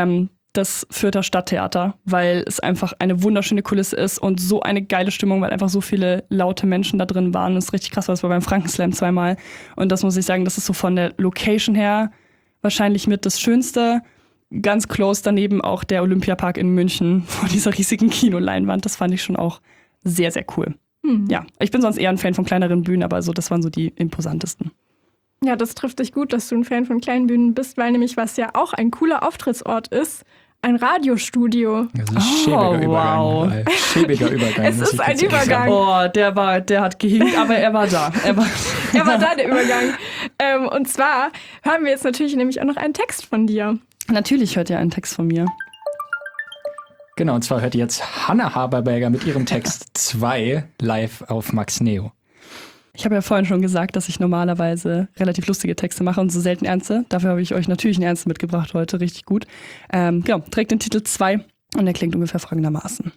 Das Fürther Stadttheater, weil es einfach eine wunderschöne Kulisse ist und so eine geile Stimmung, weil einfach so viele laute Menschen da drin waren. Das ist richtig krass, das war beim Frankenslam 2-mal. Und das muss ich sagen, das ist so von der Location her wahrscheinlich mit das Schönste. Ganz close daneben auch der Olympiapark in München vor dieser riesigen Kinoleinwand. Das fand ich schon auch sehr, sehr cool. Ja, ich bin sonst eher ein Fan von kleineren Bühnen, aber das waren so die imposantesten. Ja, das trifft dich gut, dass du ein Fan von kleinen Bühnen bist, weil nämlich was ja auch ein cooler Auftrittsort ist, ein Radiostudio. Das ist ein schäbiger Übergang. Wow. Schäbiger Übergang. Es ist ein Übergang. Oh, der hat gehinkt, aber er war da. Er war da, der Übergang. Und zwar hören wir jetzt natürlich nämlich auch noch einen Text von dir. Natürlich hört ihr einen Text von mir. Genau, und zwar hört ihr jetzt Hannah Haberberger mit ihrem Text 2 live auf Max Neo. Ich habe ja vorhin schon gesagt, dass ich normalerweise relativ lustige Texte mache und so selten ernste. Dafür habe ich euch natürlich einen Ernst mitgebracht heute, richtig gut. Trägt den Titel 2 und der klingt ungefähr folgendermaßen.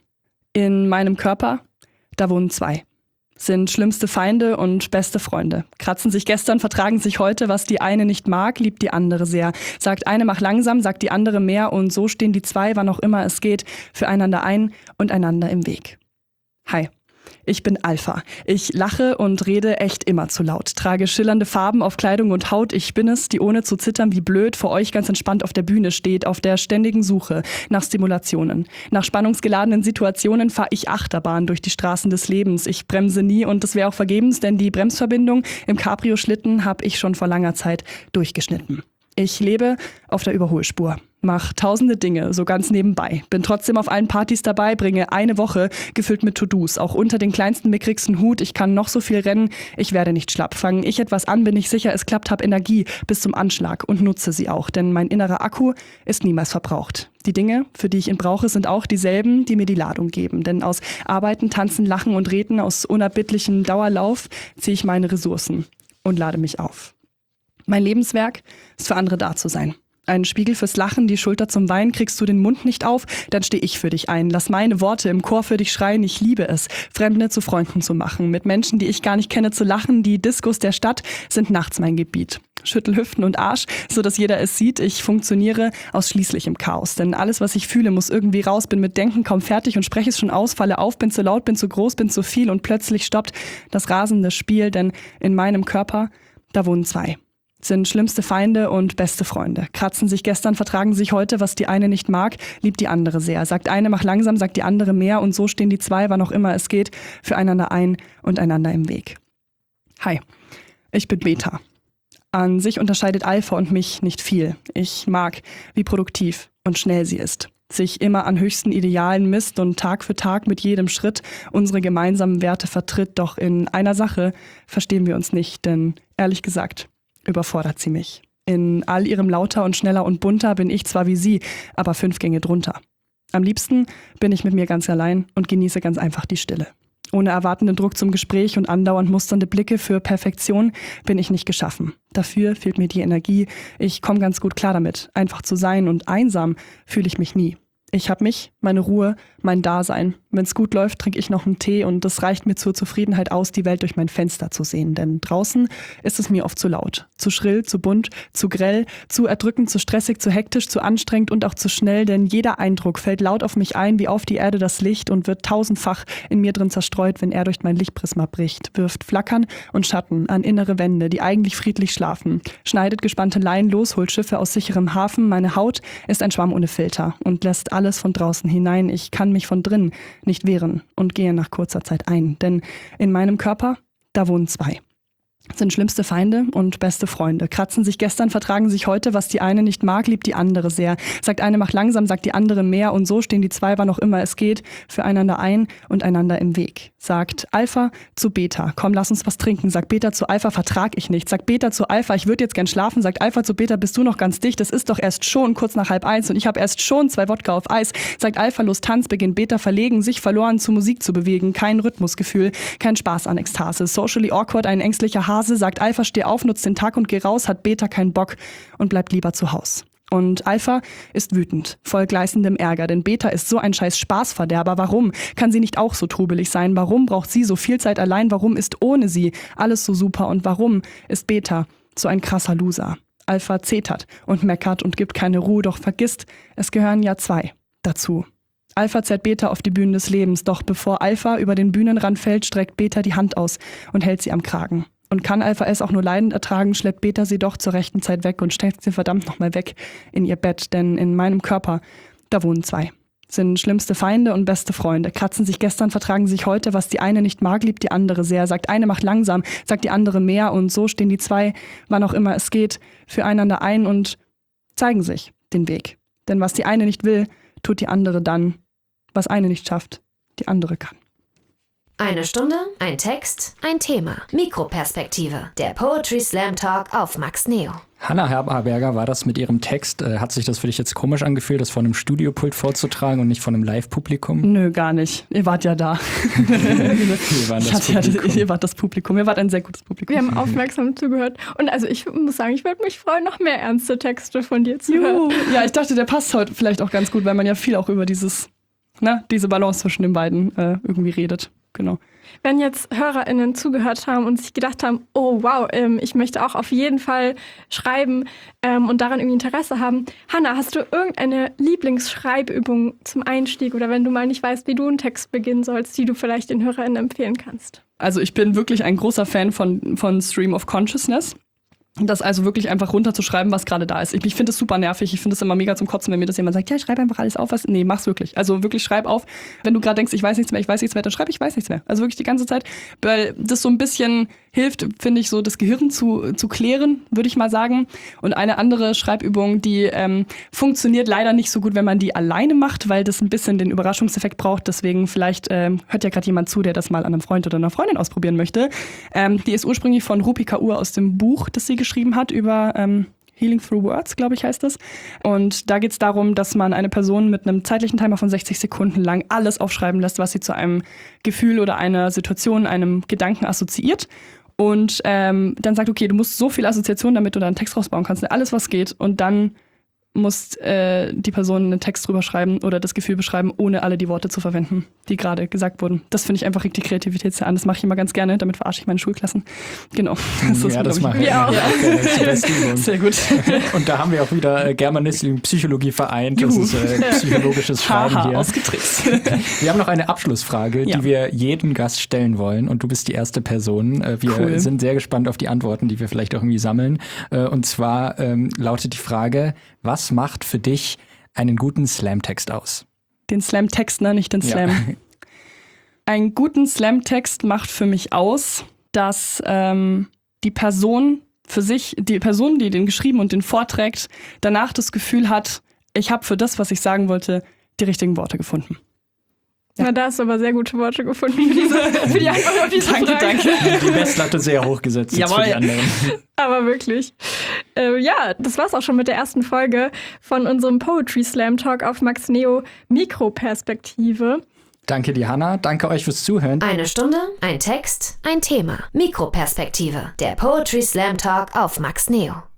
In meinem Körper, da wohnen 2. Sind schlimmste Feinde und beste Freunde. Kratzen sich gestern, vertragen sich heute. Was die eine nicht mag, liebt die andere sehr. Sagt eine, mach langsam, sagt die andere mehr. Und so stehen die 2, wann auch immer es geht, füreinander ein und einander im Weg. Hi. Ich bin Alpha. Ich lache und rede echt immer zu laut. Trage schillernde Farben auf Kleidung und Haut. Ich bin es, die ohne zu zittern wie blöd vor euch ganz entspannt auf der Bühne steht, auf der ständigen Suche nach Stimulationen. Nach spannungsgeladenen Situationen fahre ich Achterbahn durch die Straßen des Lebens. Ich bremse nie und das wäre auch vergebens, denn die Bremsverbindung im Cabrio-Schlitten habe ich schon vor langer Zeit durchgeschnitten. Ich lebe auf der Überholspur, mach tausende Dinge, so ganz nebenbei. Bin trotzdem auf allen Partys dabei, bringe eine Woche gefüllt mit To-Dos. Auch unter den kleinsten, mickrigsten Hut, ich kann noch so viel rennen, ich werde nicht schlapp. Fange ich etwas an, bin ich sicher, es klappt, hab Energie bis zum Anschlag und nutze sie auch. Denn mein innerer Akku ist niemals verbraucht. Die Dinge, für die ich ihn brauche, sind auch dieselben, die mir die Ladung geben. Denn aus Arbeiten, Tanzen, Lachen und Reden, aus unerbittlichem Dauerlauf ziehe ich meine Ressourcen. und lade mich auf. Mein Lebenswerk ist für andere da zu sein. Ein Spiegel fürs Lachen, die Schulter zum Weinen, kriegst du den Mund nicht auf, dann stehe ich für dich ein. Lass meine Worte im Chor für dich schreien, ich liebe es, Fremde zu Freunden zu machen, mit Menschen, die ich gar nicht kenne, zu lachen. Die Diskos der Stadt sind nachts mein Gebiet. Schüttel Hüften und Arsch, so dass jeder es sieht. Ich funktioniere ausschließlich im Chaos, denn alles, was ich fühle, muss irgendwie raus. Bin mit Denken kaum fertig und spreche es schon aus, falle auf, bin zu laut, bin zu groß, bin zu viel und plötzlich stoppt das rasende Spiel, denn in meinem Körper, da wohnen zwei. Sind schlimmste Feinde und beste Freunde. Kratzen sich gestern, vertragen sich heute, was die eine nicht mag, liebt die andere sehr. Sagt eine, mach langsam, sagt die andere mehr und so stehen die zwei, wann auch immer es geht, füreinander ein und einander im Weg. Hi, ich bin Beta. An sich unterscheidet Alpha und mich nicht viel. Ich mag, wie produktiv und schnell sie ist. Sich immer an höchsten Idealen misst und Tag für Tag mit jedem Schritt unsere gemeinsamen Werte vertritt. Doch in einer Sache verstehen wir uns nicht, denn ehrlich gesagt, überfordert sie mich. In all ihrem lauter und schneller und bunter bin ich zwar wie sie, aber 5 Gänge drunter. Am liebsten bin ich mit mir ganz allein und genieße ganz einfach die Stille. Ohne erwartenden Druck zum Gespräch und andauernd musternde Blicke für Perfektion bin ich nicht geschaffen. Dafür fehlt mir die Energie. Ich komme ganz gut klar damit, einfach zu sein, und einsam fühle ich mich nie. Ich habe mich, meine Ruhe, mein Dasein. Wenn's gut läuft, trinke ich noch einen Tee und das reicht mir zur Zufriedenheit aus, die Welt durch mein Fenster zu sehen. Denn draußen ist es mir oft zu laut, zu schrill, zu bunt, zu grell, zu erdrückend, zu stressig, zu hektisch, zu anstrengend und auch zu schnell. Denn jeder Eindruck fällt laut auf mich ein, wie auf die Erde das Licht, und wird tausendfach in mir drin zerstreut, wenn er durch mein Lichtprisma bricht. Wirft Flackern und Schatten an innere Wände, die eigentlich friedlich schlafen. Schneidet gespannte Leinen los, holt Schiffe aus sicherem Hafen. Meine Haut ist ein Schwamm ohne Filter und lässt alles von draußen hinein. Ich kann mich von drinnen nicht wehren und gehe nach kurzer Zeit ein. Denn in meinem Körper, da wohnen zwei. Sind schlimmste Feinde und beste Freunde. Kratzen sich gestern, vertragen sich heute, was die eine nicht mag, liebt die andere sehr. Sagt eine, mach langsam, sagt die andere mehr, und so stehen die zwei, wann auch immer es geht, füreinander ein und einander im Weg. Sagt Alpha zu Beta, komm, lass uns was trinken. Sagt Beta zu Alpha, vertrag ich nicht. Sagt Beta zu Alpha, ich würde jetzt gern schlafen. Sagt Alpha zu Beta, bist du noch ganz dicht? Es ist doch erst schon kurz nach 12:30 und ich habe erst schon 2 Wodka auf Eis. Sagt Alpha, los Tanz, beginnt Beta verlegen, sich verloren zu Musik zu bewegen. Kein Rhythmusgefühl, kein Spaß an Ekstase. Socially awkward, ein ängstlicher Hase. Sagt Alpha, steh auf, nutzt den Tag und geh raus. Hat Beta keinen Bock und bleibt lieber zu Haus. Und Alpha ist wütend, voll gleißendem Ärger, denn Beta ist so ein scheiß Spaßverderber. Warum kann sie nicht auch so trubelig sein? Warum braucht sie so viel Zeit allein? Warum ist ohne sie alles so super? Und warum ist Beta so ein krasser Loser? Alpha zetert und meckert und gibt keine Ruhe, doch vergisst, es gehören ja 2 dazu. Alpha zerrt Beta auf die Bühnen des Lebens, doch bevor Alpha über den Bühnenrand fällt, streckt Beta die Hand aus und hält sie am Kragen. Und kann Alpha es auch nur leidend ertragen, schleppt Beta sie doch zur rechten Zeit weg und steckt sie verdammt nochmal weg in ihr Bett. Denn in meinem Körper, da wohnen 2. Sind schlimmste Feinde und beste Freunde. Kratzen sich gestern, vertragen sich heute, was die eine nicht mag, liebt die andere sehr. Sagt eine, macht langsam, sagt die andere mehr, und so stehen die 2, wann auch immer es geht, füreinander ein und zeigen sich den Weg. Denn was die eine nicht will, tut die andere dann. Was eine nicht schafft, die andere kann. Eine Stunde, ein Text, ein Thema. Mikroperspektive. Der Poetry Slam Talk auf Max Neo. Hanna Haberberger war das mit ihrem Text. Hat sich das für dich jetzt komisch angefühlt, das vor einem Studiopult vorzutragen und nicht von einem Live-Publikum? Nö, gar nicht. Ihr wart ja da. Ihr wart das Publikum. Ihr wart ein sehr gutes Publikum. Wir haben aufmerksam zugehört. Und also ich muss sagen, ich würde mich freuen, noch mehr ernste Texte von dir zu hören. Ja, ich dachte, der passt heute vielleicht auch ganz gut, weil man ja viel auch über diese Balance zwischen den beiden irgendwie redet. Genau. Wenn jetzt HörerInnen zugehört haben und sich gedacht haben, oh wow, ich möchte auch auf jeden Fall schreiben und daran irgendwie Interesse haben. Hanna, hast du irgendeine Lieblingsschreibübung zum Einstieg oder wenn du mal nicht weißt, wie du einen Text beginnen sollst, die du vielleicht den HörerInnen empfehlen kannst? Also ich bin wirklich ein großer Fan von Stream of Consciousness. Das also wirklich einfach runterzuschreiben, was gerade da ist. Ich finde es super nervig. Ich finde es immer mega zum Kotzen, wenn mir das jemand sagt, ja, schreib einfach alles auf. Nee, mach's wirklich. Also wirklich schreib auf. Wenn du gerade denkst, ich weiß nichts mehr, dann schreib, ich weiß nichts mehr. Also wirklich die ganze Zeit. Weil das so ein bisschen hilft, finde ich, so das Gehirn zu klären, würde ich mal sagen. Und eine andere Schreibübung, die funktioniert leider nicht so gut, wenn man die alleine macht, weil das ein bisschen den Überraschungseffekt braucht. Deswegen vielleicht hört ja gerade jemand zu, der das mal an einem Freund oder einer Freundin ausprobieren möchte. Die ist ursprünglich von Rupi Kaur aus dem Buch, das sie geschrieben hat über Healing Through Words, glaube ich, heißt das. Und da geht es darum, dass man eine Person mit einem zeitlichen Timer von 60 Sekunden lang alles aufschreiben lässt, was sie zu einem Gefühl oder einer Situation, einem Gedanken assoziiert. und dann sagt, okay, du musst so viel Assoziation, damit du da einen Text rausbauen kannst, alles was geht, und dann muss die Person einen Text drüber schreiben oder das Gefühl beschreiben, ohne alle die Worte zu verwenden, die gerade gesagt wurden. Das finde ich einfach, regt die Kreativität sehr an. Das mache ich immer ganz gerne, damit verarsche ich meine Schulklassen. Genau. Das machen wir auch. Sehr gut. Und da haben wir auch wieder Germanistik und Psychologie vereint. Das ist psychologisches Schreiben hier. Ausgetrickst. Wir haben noch eine Abschlussfrage, die wir jedem Gast stellen wollen. Und du bist die erste Person. Wir sind sehr gespannt auf die Antworten, die wir vielleicht auch irgendwie sammeln. Und zwar lautet die Frage: Was macht für dich einen guten Slam-Text aus? Den Slam-Text, ne? Nicht den Slam. Ja. Einen guten Slam-Text macht für mich aus, dass die Person, die den geschrieben und den vorträgt, danach das Gefühl hat, ich habe für das, was ich sagen wollte, die richtigen Worte gefunden. Ja. Na, da hast du aber sehr gute Worte gefunden für die Antwort auf diese Frage. Danke. Die Messlatte sehr hochgesetzt jetzt für die anderen. Aber wirklich. Ja, das war's auch schon mit der ersten Folge von unserem Poetry Slam Talk auf Max Neo Mikroperspektive. Danke dir, Hannah. Danke euch fürs Zuhören. Eine Stunde, ein Text, ein Thema. Mikroperspektive. Der Poetry Slam Talk auf Max Neo.